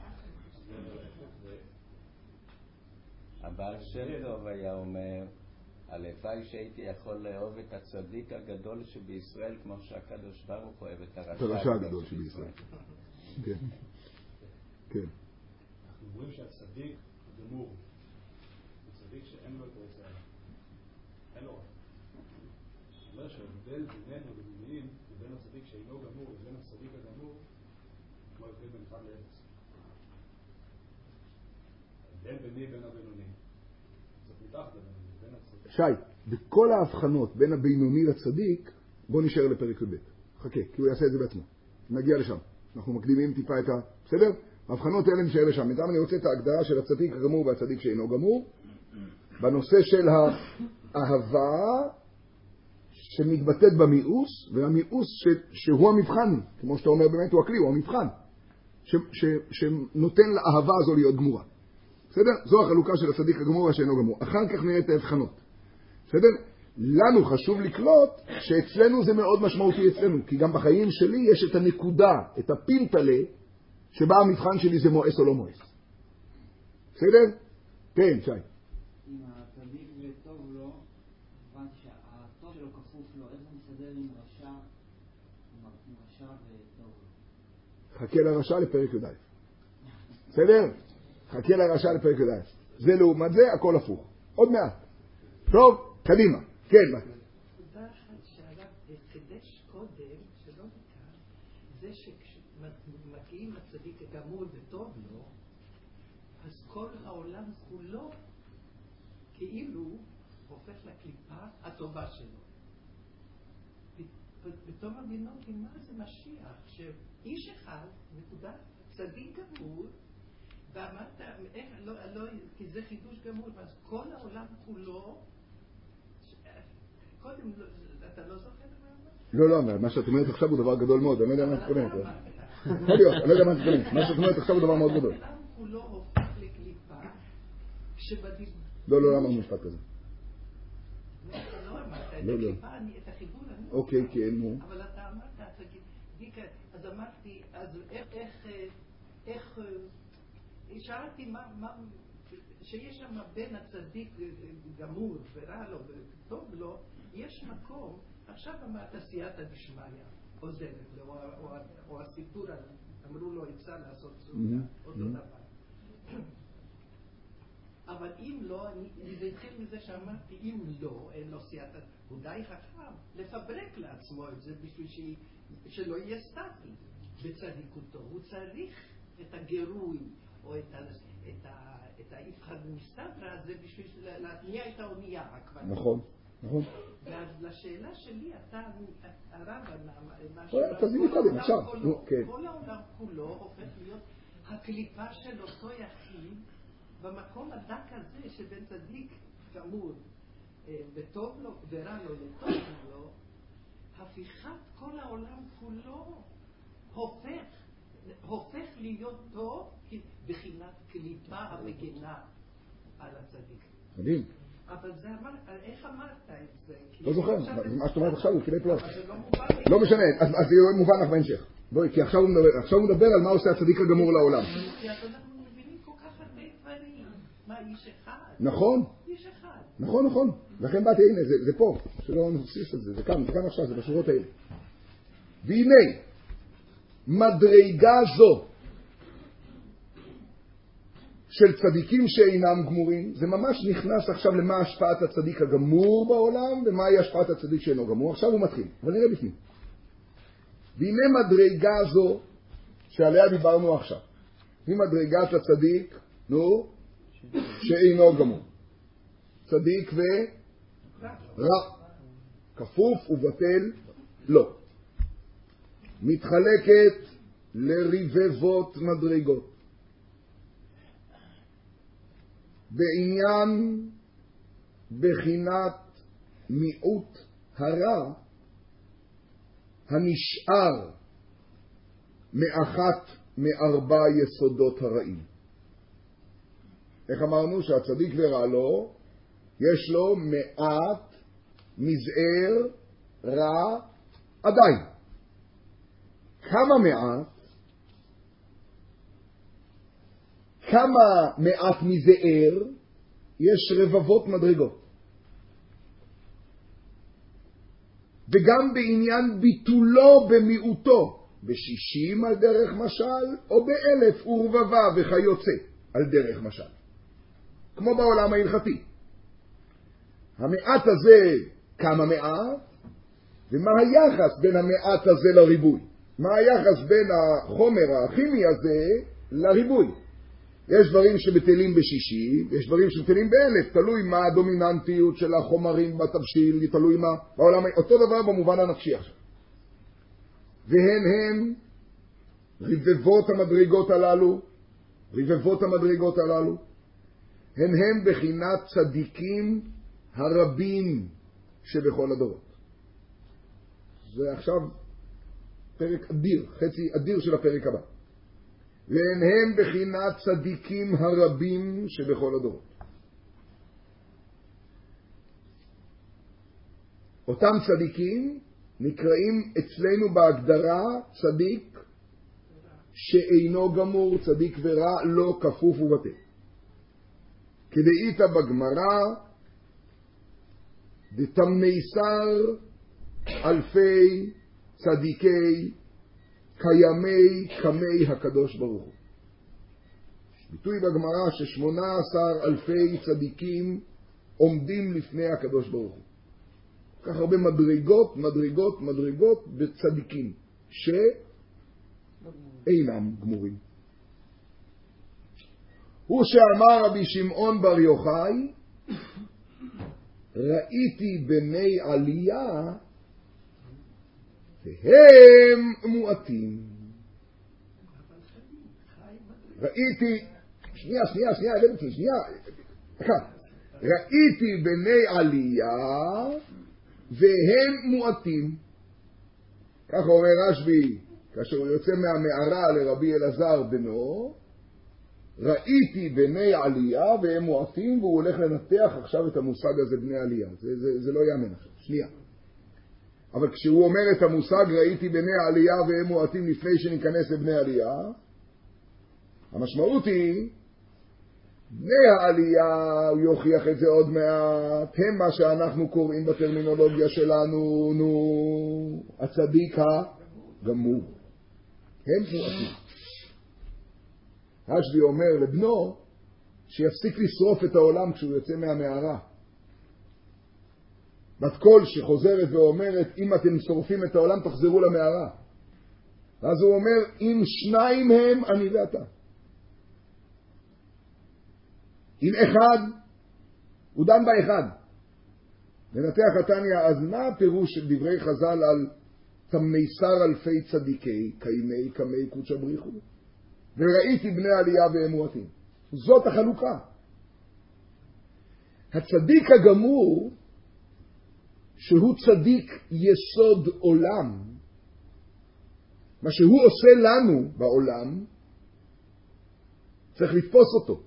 הבעל שם טוב היה אומר, הלוואי שהייתי יכול לאהוב את הצדיק הגדול שבישראל כמו שהקדוש ברוך הוא אוהב את הרשע הגדול שבישראל. כן. כן. אנחנו רואים שהצדיק גמור. הוא צדיק שאין לו את היצר. אין לו. זאת אומרת שההבדל בינינו וביניים ובין הצדיק שאינו גמור ובין הצדיק הגמור כמו ההבדל בין 1 ל-0. ההבדל ביני בין הבינוני. זאת מתחת לבינוני, בין הצדיק. שי, בכל ההבחנות בין הבינוני לצדיק, בוא נשאר לפרק ב'. חכה, כי הוא יעשה את זה בעצמו. נגיע לשם. אנחנו מקדימים טיפה את ה... בסדר? ההבחנות האלה נשאר לשם. מטעם אני רוצה את ההגדרה של הצדיק הגמור והצדיק שאינו גמור. בנושא של האהבה שמתבטאת במיאוס, והמיאוס שהוא המבחן, כמו שאתה אומר באמת הוא הכלי, הוא המבחן, שנותן לאהבה הזו להיות גמורה. בסדר? זו החלוקה של הצדיק הגמור והשאינו גמור. אחר כך נראה את ההבחנות. בסדר? לנו חשוב לקלוט שאצלנו זה מאוד משמעותי אצלנו, כי גם בחיים שלי יש את הנקודה, את הפלפלה, שבה המבחן שלי זה מואס או לא מואס. בסדר? כן, שי. אם הצדיק וטוב לו, הבנתי שהטוב שלו כפוף לו, איך הוא מסדר עם רשע וטוב לו? חכה לרשע לפרק י"א. בסדר? חכה לרשע לפרק י"א. זה לעומת זה, הכל הפוך. עוד מעט. טוב, קדימה. כן, מה? נקודה אחת שהרב חידש קודם, שלא ניכר, זה שכשמגיעים הצדיק הגמור וטוב לו, אז כל העולם כולו כאילו הופך לקליפה הטובה שלו. פתאום הבינותי, מה זה משיח? שאיש אחד, נקודה, צדיק גמור, ואמרת, כי זה חידוש גמור, אז כל העולם כולו, קודם, אתה לא זוכר מה? לא, מה שאת אומרת עכשיו הוא דבר גדול מאוד, אני לא יודע מה את אומרת. יכול להיות, אני לא יודע מה את אומרת. מה שאת אומרת עכשיו הוא דבר מאוד גדול. העולם כולו הופך לקליפה, כשבדיוק... לא אמרנו משפט כזה. אתה לא אמרת, את הקליפה, את החיבור, אני... אוקיי, כן, נו. אבל אתה אמרת, אז אמרתי, אז איך... שאלתי מה... שיש שם בין הצדיק גמור ורע לו וטוב לו, יש מקום, עכשיו אמרת סייעתא דשמיא, עוזרת לו, או הסיפור, אמרו לו יצא לעשות סעודה, אותו דבר. אבל אם לא, זה התחיל מזה שאמרתי, אם לא, אין לו סייעתא, הוא די חכם לפברק לעצמו את זה בשביל שלא יהיה סטטי בצדיקותו. הוא צריך את הגירוי או את האיפכא מסתברא הזה בשביל להתניע את האונייה. נכון. ואז לשאלה שלי, הרב, תזיני קודם, עכשיו. כל העולם כולו הופך להיות הקליפה של אותו יחיד במקום הדק הזה שבין צדיק גמור וטוב לו ורע לו לטוב לו, הפיכת כל העולם כולו הופך להיות טוב בחינת קליפה המגנה על הצדיק. מדהים. אבל זה אמר, איך אמרת את זה? לא זוכר, מה שאת אומרת עכשיו הוא קילף פלוס. זה לא מובן. לא משנה, אז זה מובן לך בהמשך. בואי, כי עכשיו הוא מדבר על מה עושה הצדיק הגמור לעולם. כי אנחנו מבינים כל כך הרבה דברים. מה, איש אחד? נכון. איש אחד. נכון. לכן באתי, הנה, זה פה. שלא נוסיף את זה. זה כאן עכשיו, זה בשורות האלה. והנה, מדרגה זו של צדיקים שאינם גמורים, זה ממש נכנס עכשיו למה השפעת הצדיק הגמור בעולם, ומהי השפעת הצדיק שאינו גמור. עכשיו הוא מתחיל, אבל נראה בפנים. והנה מדרגה זו שעליה דיברנו עכשיו. היא מדרגת הצדיק, שאינו גמור. צדיק ורע. כפוף ובטל לא. מתחלקת לרבבות מדרגות. בעניין בחינת מיעוט הרע הנשאר מאחת מארבע יסודות הרעים. איך אמרנו? שהצדיק ורע לו, יש לו מעט מזער רע עדיין. כמה מעט? כמה מעט מזער? יש רבבות מדרגות. וגם בעניין ביטולו במיעוטו, ב60 על דרך משל, או ב1000 ורבבה וכיוצא על דרך משל. כמו בעולם ההלכתי. המעט הזה, כמה מעט? ומה היחס בין המעט הזה לריבוי? מה היחס בין החומר הכימי הזה לריבוי? יש דברים שבטלים ב60, יש דברים שבטלים ב1000, תלוי מה הדומיננטיות של החומרים בתבשיל, תלוי מה בעולם, אותו דבר במובן הנפשי עכשיו. והן רבבות המדרגות הללו, הן בחינת צדיקים הרבים שבכל הדורות. זה עכשיו פרק אדיר, חצי אדיר של הפרק הבא. והן בחינת צדיקים הרבים שבכל הדורות. אותם צדיקים נקראים אצלנו בהגדרה צדיק שאינו גמור, צדיק ורע, לא כפוף ובטל. כדאית בגמרא, דתמניסר אלפי צדיקי קמי הקדוש ברוך הוא. ביטוי בגמרא ש18,000 צדיקים עומדים לפני הקדוש ברוך הוא. כך הרבה מדרגות בצדיקים שאינם גמורים. הוא שאמר רבי שמעון בר יוחאי, ראיתי בני עלייה והם מועטים. ראיתי, שנייה, ראיתי בני עלייה והם מועטים. כך אומר רשב"י, כאשר הוא יוצא מהמערה לרבי אלעזר בנו, ראיתי בני עלייה והם מועטים, והוא הולך לנתח עכשיו את המושג הזה בני עלייה. זה לא יאמן עכשיו, שנייה. אבל כשהוא אומר את המושג ראיתי בני עלייה והם מועטים לפני שניכנס לבני עלייה, המשמעות היא, בני העלייה, הוא יוכיח את זה עוד מעט, הם מה שאנחנו קוראים בטרמינולוגיה שלנו, הצדיק הגמור. הם מועטים. רשב"י אומר לבנו, שיפסיק לשרוף את העולם כשהוא יוצא מהמערה. בת קול שחוזרת ואומרת, אם אתם שורפים את העולם תחזרו למערה. ואז הוא אומר, אם שניים הם, אני ואתה. אם אחד, הוא דן באחד. ונתח התניא, אז מה הפירוש של דברי חז"ל על תמניסר אלפי צדיקי, קמי קודשא בריחו? וראיתי בני עלייה והם מועטים. זאת החלוקה. הצדיק הגמור, שהוא צדיק יסוד עולם, מה שהוא עושה לנו בעולם, צריך לתפוס אותו.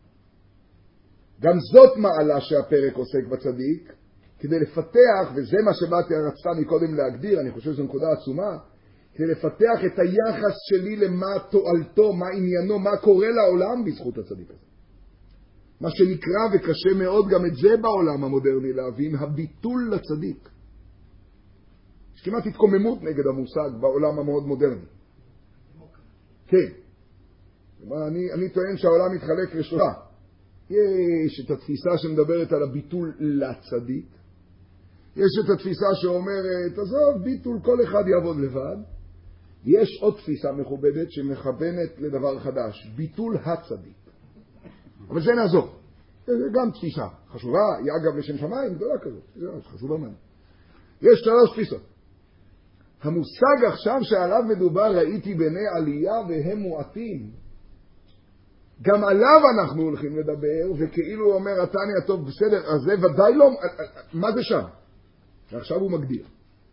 גם זאת מעלה שהפרק עוסק בצדיק, כדי לפתח, וזה מה שבאתי רצתה מקודם להגדיר, אני חושב שזו נקודה עצומה, כדי לפתח את היחס שלי למה תועלתו, מה עניינו, מה קורה לעולם בזכות הצדיק הזה. מה שנקרא, וקשה מאוד גם את זה בעולם המודרני להבין, הביטול לצדיק. יש כמעט התקוממות נגד המושג בעולם המאוד מודרני. כן. אני טוען שהעולם מתחלק לשלושה. יש את התפיסה שמדברת על הביטול לצדיק. יש את התפיסה שאומרת, עזוב, ביטול כל אחד יעבוד לבד. יש עוד תפיסה מכובדת שמכוונת לדבר חדש, ביטול הצדיק. אבל זה נעזוב. זה גם תפיסה חשובה, היא אגב לשם שמיים, גדולה כזאת, זה חשובה מאוד. יש 3 תפיסות. המושג עכשיו שעליו מדובר, ראיתי בני עלייה והם מועטים, גם עליו אנחנו הולכים לדבר, וכאילו הוא אומר, התניא הטוב בסדר, אז זה ודאי לא, מה זה שם? ועכשיו הוא מגדיר.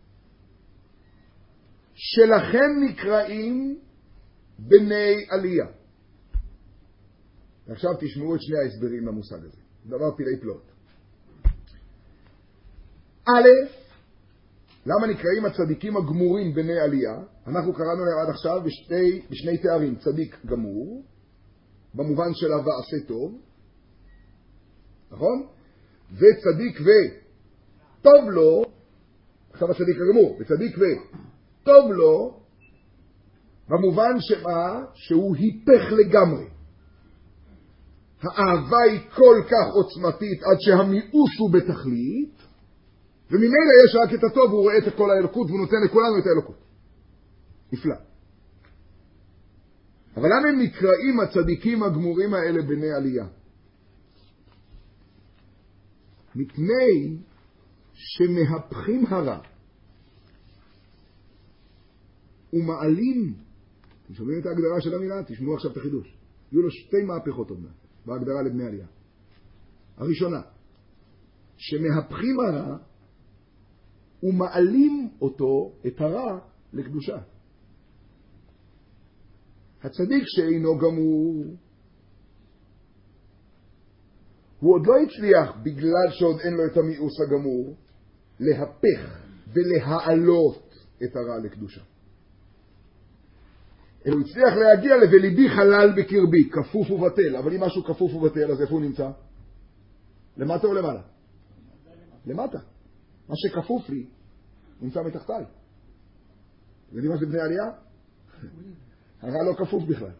שלכן נקראים בני עלייה. עכשיו תשמעו את שני ההסברים למושג הזה. דבר פלאי פלאות. א', למה נקראים הצדיקים הגמורים בני עלייה? אנחנו קראנו להם עד עכשיו בשני תארים, צדיק גמור, במובן של ועשה טוב, נכון? וצדיק וטוב לו, עכשיו הצדיק הגמור, וצדיק וטוב לו, במובן שמה? שהוא היפך לגמרי. האהבה היא כל כך עוצמתית עד שהמיאוס הוא בתכלית, וממילא יש רק את הטוב, הוא רואה את כל האלוקות והוא נותן לכולנו את האלוקות. נפלא. אבל למה הם נקראים הצדיקים הגמורים האלה בני עלייה? מפני שמהפכים הרע ומעלים, אתם שומעים את ההגדרה של המילה? תשמעו עכשיו את החידוש. יהיו לו 2 מהפכות עוד מעט בהגדרה לבני עלייה. הראשונה, שמהפכים הרע ומעלים אותו, את הרע, לקדושה. הצדיק שאינו גמור, הוא עוד לא הצליח, בגלל שעוד אין לו את המיאוס הגמור, להפך ולהעלות את הרע לקדושה. אלא הוא הצליח להגיע ולבי חלל בקרבי, כפוף ובטל. אבל אם משהו כפוף ובטל, אז איפה הוא נמצא? למטה או למעלה? למטה. מה שכפוף לי נמצא מתחתיי. יודעים מה זה בני עלייה? הרע לא כפוף בכלל.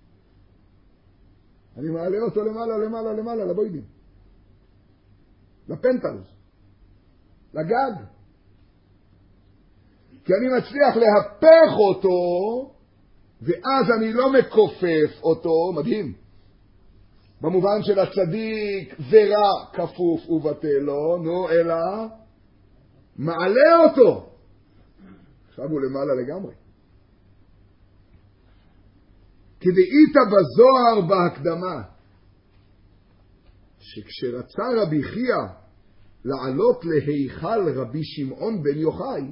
אני מעלה אותו למעלה, למעלה, למעלה, לבוידים. לפנטהאוז. לגג. כי אני מצליח להפך אותו, ואז אני לא מכופף אותו, מדהים. במובן של הצדיק ורע כפוף ובטל לו, נו, אלא מעלה אותו. עכשיו הוא למעלה לגמרי. כדאית בזוהר בהקדמה, שכשרצה רבי חייא לעלות להיכל רבי שמעון בן יוחאי,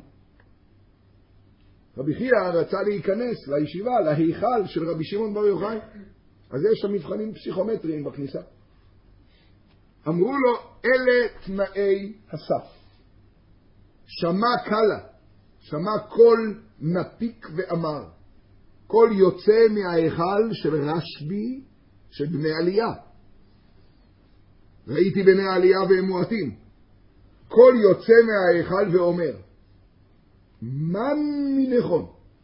רבי חייא רצה להיכנס לישיבה, להיכל של רבי שמעון בר יוחאי. אז יש שם מבחנים פסיכומטריים בכניסה. אמרו לו, אלה תנאי הסף. שמע קלה, שמע קול נפיק ואמר, קול יוצא מההיכל של רשב"י של בני עלייה. ראיתי בני עלייה והם מועטים. קול יוצא מההיכל ואומר, מן מנכון?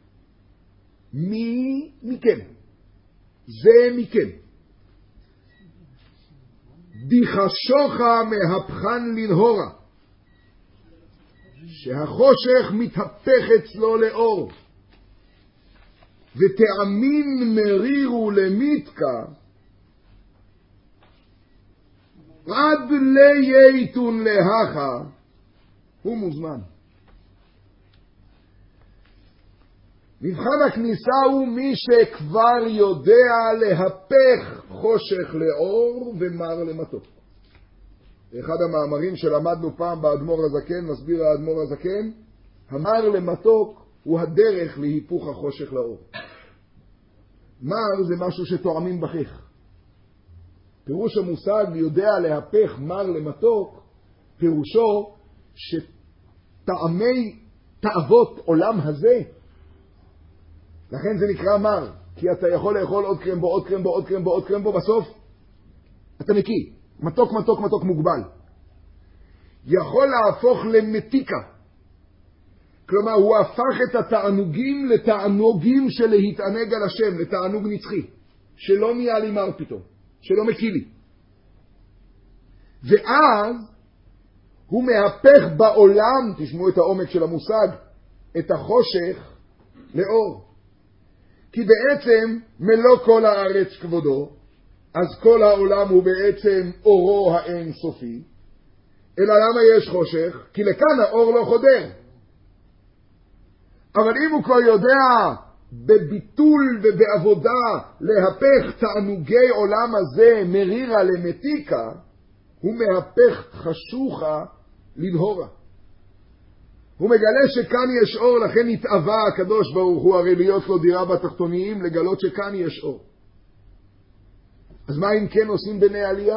מי מכם? זה מכם. דיחשוכה מהפכן לנהורה, שהחושך מתהפך אצלו לאור, וטעמים מרירו למיתקה, עד לייתון להכה, הוא מוזמן. מבחן הכניסה הוא מי שכבר יודע להפך חושך לאור ומר למתוק. אחד המאמרים שלמדנו פעם באדמו"ר הזקן, מסביר האדמו"ר הזקן, המר למתוק הוא הדרך להיפוך החושך לאור. מר זה משהו שתואמים בכך. פירוש המושג יודע להפך מר למתוק, פירושו שטעמי תאוות עולם הזה, לכן זה נקרא מר, כי אתה יכול לאכול עוד קרמבו, עוד קרמבו, עוד קרמבו, עוד קרמבו, בסוף אתה מקיא. מתוק, מתוק, מתוק מוגבל. יכול להפוך למתיקה. כלומר, הוא הפך את התענוגים לתענוגים של להתענג על השם, לתענוג נצחי, שלא נהיה לי מר פתאום, שלא מקיא לי. ואז הוא מהפך בעולם, תשמעו את העומק של המושג, את החושך לאור. כי בעצם מלוא כל הארץ כבודו, אז כל העולם הוא בעצם אורו האין סופי, אלא למה יש חושך? כי לכאן האור לא חודר. אבל אם הוא כבר יודע בביטול ובעבודה להפך תענוגי עולם הזה מרירה למתיקה, הוא מהפך חשוכה לבהורה. הוא מגלה שכאן יש אור, לכן התאווה הקדוש ברוך הוא הרי להיות לו דירה בתחתוניים, לגלות שכאן יש אור. אז מה אם כן עושים בני עלייה?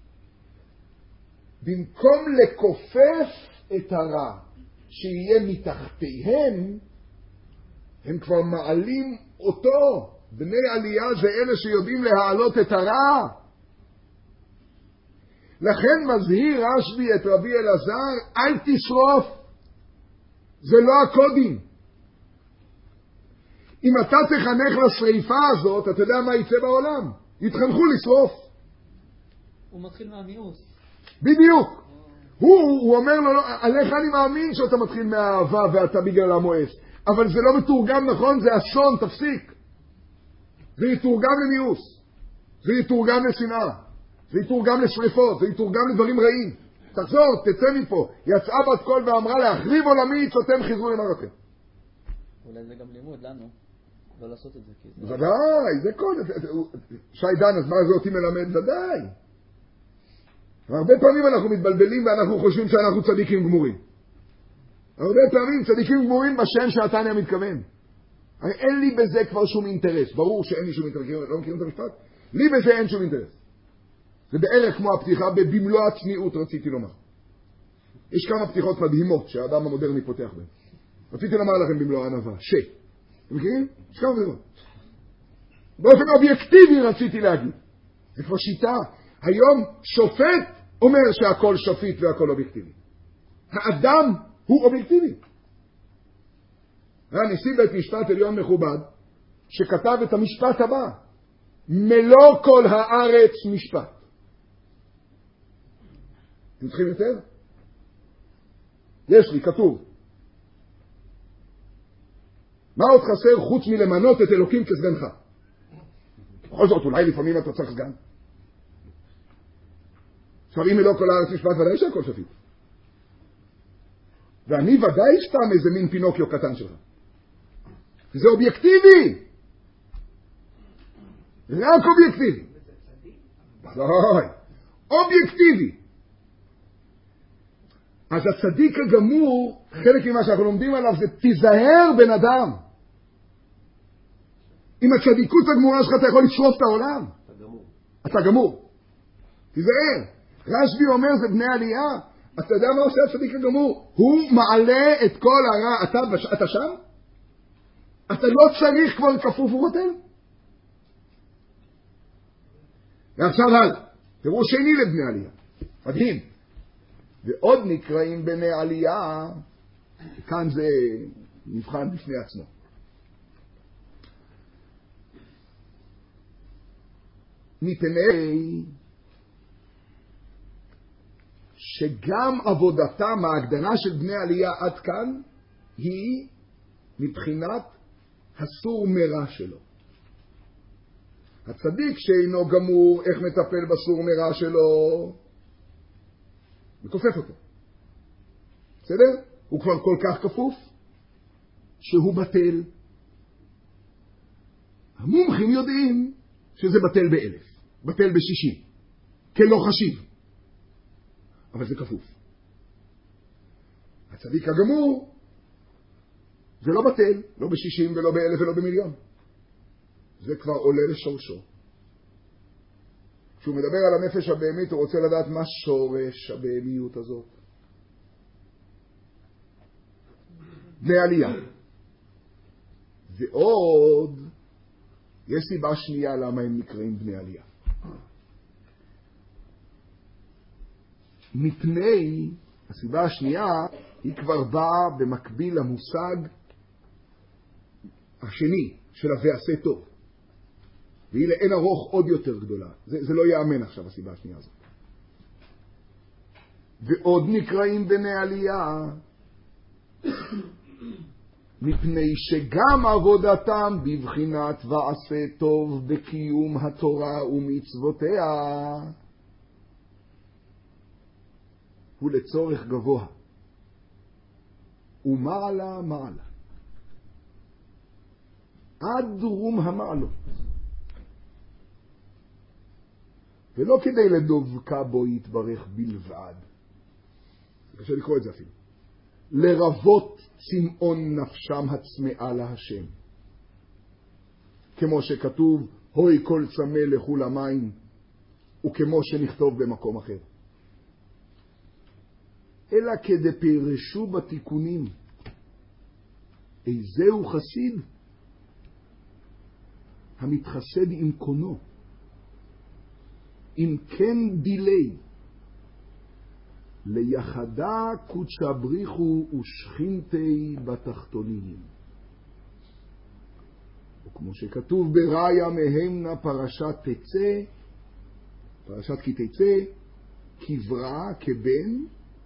במקום לקופף את הרע שיהיה מתחתיהם, הם כבר מעלים אותו. בני עלייה זה אלה שיודעים להעלות את הרע. לכן מזהיר רשב"י את רבי אלעזר, אל תשרוף. זה לא הקודים. אם אתה תחנך לשריפה הזאת, אתה יודע מה יצא בעולם. יתחנכו לשרוף. הוא מתחיל מהמיאוס. בדיוק. הוא אומר לו, עליך אני מאמין שאתה מתחיל מהאהבה ואתה בגלל המואס. אבל זה לא מתורגם נכון, זה אסון, תפסיק. זה יתורגם למיאוס. זה יתורגם לשנאה. זה יתורגם לשריפות. זה יתורגם לדברים רעים. תחזור, תצא מפה. יצאה בת קול ואמרה להחריב עולמי, צאתם חזרו למראכם. אולי זה גם לימוד לנו, לא לעשות את זה. ודאי, זה כל... שי דן, אז מה זה אותי מלמד? ודאי. הרבה פעמים אנחנו מתבלבלים ואנחנו חושבים שאנחנו צדיקים גמורים. הרבה פעמים צדיקים גמורים בשם שהתניא מתכוון. אין לי בזה כבר שום אינטרס. ברור שאין לי שום אינטרס. לא מכירים את המשפט? לי בזה אין שום אינטרס. זה בערך כמו הפתיחה במלוא הצניעות, רציתי לומר. יש כמה פתיחות מדהימות שהאדם המודרני פותח בהן. רציתי לומר לכם במלוא הענווה, אתם מכירים? יש כמה פתיחות. באופן אובייקטיבי רציתי להגיד. זה כבר שיטה. היום שופט אומר שהכל שפיט והכל אובייקטיבי. האדם הוא אובייקטיבי. נשיא בית משפט עליון מכובד שכתב את המשפט הבא, מלוא כל הארץ משפט. אתם צריכים יותר? יש לי, כתוב. מה עוד חסר חוץ מלמנות את אלוקים כסגנך? בכל זאת, אולי לפעמים אתה צריך סגן. עכשיו, אם מלוא כל הארץ משפט, ודאי שהכל שפיט. ואני ודאי סתם איזה מין פינוקיו קטן שלך. זה אובייקטיבי. רק אובייקטיבי. אובייקטיבי. אז הצדיק הגמור, חלק ממה שאנחנו לומדים עליו זה תיזהר בן אדם. עם הצדיקות הגמורה שלך אתה יכול לשרוף את העולם. אתה גמור. תיזהר. רשב"י אומר זה בני עלייה. אתה יודע מה עושה הצדיק הגמור? הוא מעלה את כל הרע. אתה שם? אתה לא צריך כבר כפוף ובטל. ועכשיו הלאה. תראו שני לבני עלייה. מדהים. ועוד נקראים בני עלייה, כאן זה נבחן בפני עצמו. מפני שגם עבודתם, ההגדרה של בני עלייה עד כאן, היא מבחינת הסור מרע שלו. הצדיק שאינו גמור, איך מטפל בסור מרע שלו? מכופף אותו. בסדר? הוא כבר כל כך כפוף שהוא בטל. המומחים יודעים שזה בטל ב1,000, בטל ב60, כלא חשיב. אבל זה כפוף. הצדיק הגמור זה לא בטל, לא ב60 ולא ב1,000 ולא במיליון. זה כבר עולה לשורשו. כשהוא מדבר על הנפש הבהמית, הוא רוצה לדעת מה שורש הבהמיות הזאת. בני עלייה. ועוד, יש סיבה שנייה למה הם נקראים בני עלייה. מפני, הסיבה השנייה, היא כבר באה במקביל למושג השני של ה"ועשה טוב". והיא לאין ארוך עוד יותר גדולה. זה לא יאמן עכשיו הסיבה השנייה הזאת. ועוד נקראים בני עלייה, מפני שגם עבודתם בבחינת ועשה טוב בקיום התורה ומצוותיה. הוא לצורך גבוה. ומעלה מעלה. עד רום המעלות. ולא כדי לדובקה בו יתברך בלבד. קשה לקרוא את זה אפילו. לרבות צמאון נפשם הצמאה להשם. כמו שכתוב, הוי כל צמא לכו למים, וכמו שנכתוב במקום אחר. אלא כדי פירשו בתיקונים. איזהו חסיד? המתחסד עם קונו. אם כן דילי. ליחדה קודשא בריחו ושכינתי בתחתונים. וכמו שכתוב בראיה מהמנה פרשת תצא, פרשת כי תצא, כברא כבן,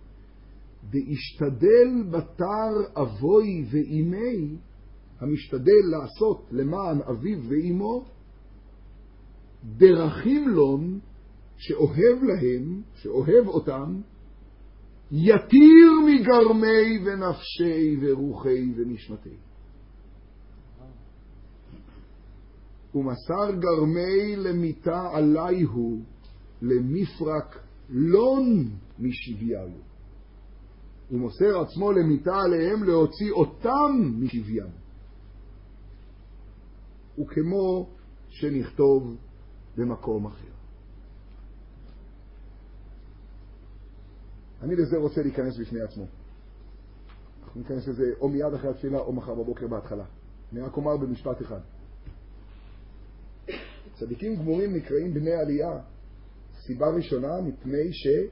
דאשתדל בתר אבוי ואימי, המשתדל לעשות למען אביו ואימו, דרכים לון שאוהב להם, שאוהב אותם, יתיר מגרמי ונפשי ורוחי ונשמתי. ומסר גרמי למיטה עלי הוא, למפרק לון משוויהו. ומוסר עצמו למיטה עליהם להוציא אותם משוויים. וכמו שנכתוב במקום אחר. אני לזה רוצה להיכנס בפני עצמו. אנחנו ניכנס לזה או מיד אחרי התפילה או מחר בבוקר בהתחלה. אני רק אומר במשפט אחד. צדיקים גמורים נקראים בני עלייה. סיבה ראשונה מפני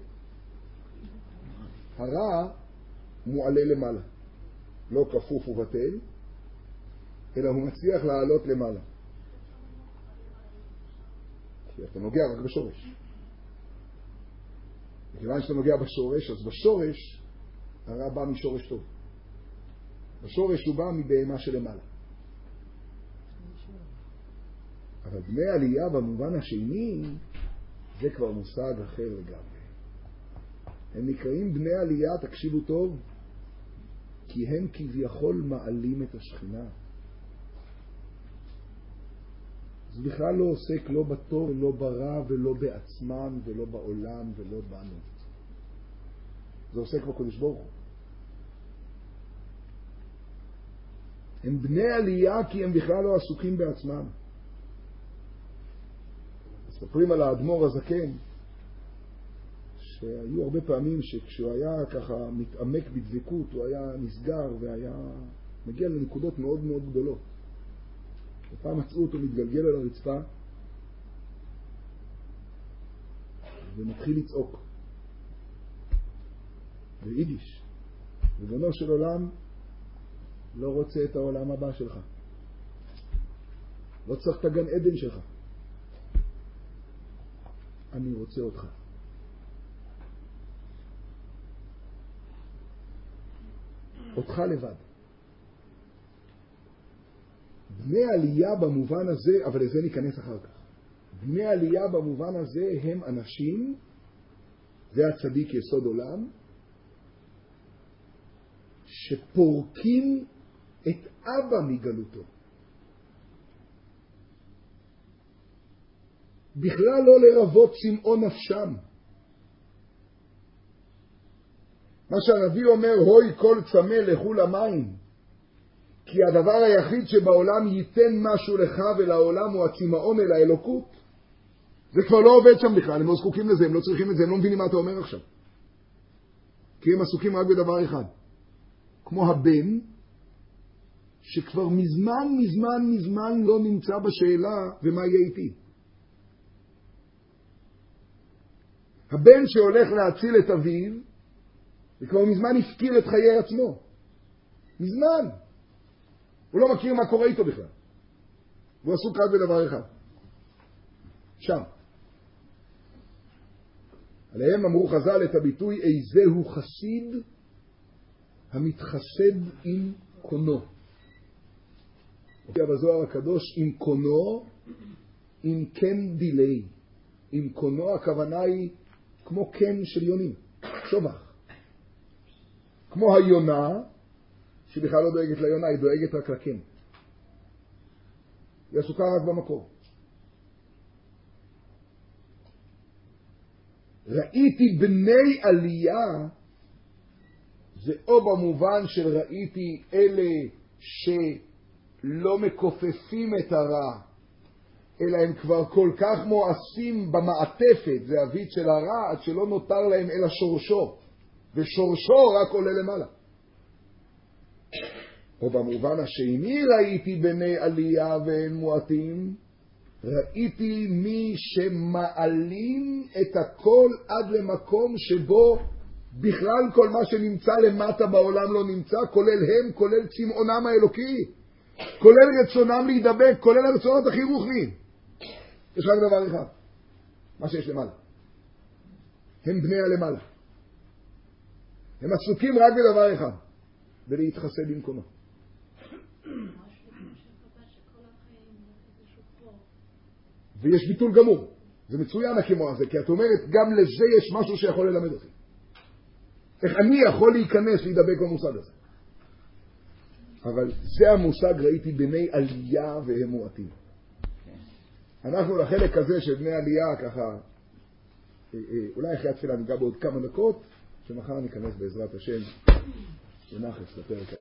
שהרע מועלה למעלה. לא כפוף ובטל, אלא הוא מצליח לעלות למעלה. כי אתה נוגע רק בשורש. מכיוון שאתה נוגע בשורש, אז בשורש הרע בא משורש טוב. בשורש הוא בא מבהמה שלמעלה. אבל בני עלייה במובן השני, זה כבר מושג אחר לגמרי. הם נקראים בני עלייה, תקשיבו טוב, כי הם כביכול מעלים את השכינה. זה בכלל לא עוסק לא בטוב ולא ברע ולא בעצמם ולא בעולם ולא בנו. זה עוסק בקודש ברוך הוא. הם בני עלייה כי הם בכלל לא עסוקים בעצמם. מספרים על האדמו"ר הזקן שהיו הרבה פעמים שכשהוא היה ככה מתעמק בדבקות הוא היה נסגר והיה מגיע לנקודות מאוד מאוד גדולות. ופעם מצאו אותו מתגלגל על הרצפה ומתחיל לצעוק ביידיש, ריבונו של עולם, לא רוצה את העולם הבא שלך, לא צריך את הגן עדן שלך, אני רוצה אותך. אותך לבד. בני עלייה במובן הזה, אבל לזה ניכנס אחר כך. בני עלייה במובן הזה הם אנשים, זה הצדיק יסוד עולם, שפורקים את אבא מגלותו. בכלל לא לרבות צמאון נפשם. מה שהנביא אומר, הוי כל צמא לכו למים, כי הדבר היחיד שבעולם ייתן משהו לך ולעולם הוא הצמאון אל האלוקות. זה כבר לא עובד שם בכלל, הם לא זקוקים לזה, הם לא צריכים את זה, הם לא מבינים מה אתה אומר עכשיו. כי הם עסוקים רק בדבר אחד. כמו הבן, שכבר מזמן לא נמצא בשאלה ומה יהיה איתי. הבן שהולך להציל את אביו, וכבר מזמן הפקיר את חיי עצמו. מזמן. הוא לא מכיר מה קורה איתו בכלל. הוא עסוק רק בדבר אחד. שם. עליהם אמרו חז"ל את הביטוי, איזהו חסיד המתחסד עם קונו. בזוהר הקדוש, עם קונו, עם כן דילי. עם קונו הכוונה היא כמו כן של יונים, שובח. כמו היונה, שבכלל לא דואגת ליונה, היא דואגת רק לקן. היא עסוקה רק במקור. ראיתי בני עלייה, זה או במובן של ראיתי אלה שלא מכופפים את הרע, אלא הם כבר כל כך מואסים במעטפת, זה אבית של הרע, עד שלא נותר להם אלא שורשו, ושורשו רק עולה למעלה. או במובן השני ראיתי בני עלייה ואין מועטים, ראיתי מי שמעלים את הכל עד למקום שבו בכלל כל מה שנמצא למטה בעולם לא נמצא, כולל הם, כולל צמאונם האלוקי, כולל רצונם להידבק, כולל הרצונות הכי רוחניים. יש רק דבר אחד, מה שיש למעלה. הם בני הלמעלה. הם עסוקים רק בדבר אחד, ולהתחסד במקומו. ויש ביטול גמור. זה מצוין הכימור הזה, כי את אומרת, גם לזה יש משהו שיכול ללמד אותי. איך אני יכול להיכנס, להידבק במושג הזה. אבל זה המושג ראיתי בני עלייה והם מועטים. אנחנו לחלק הזה של בני עלייה ככה, אולי אחרי התפילה ניגע בעוד כמה דקות, שמחר ניכנס בעזרת השם לנחס לפרק.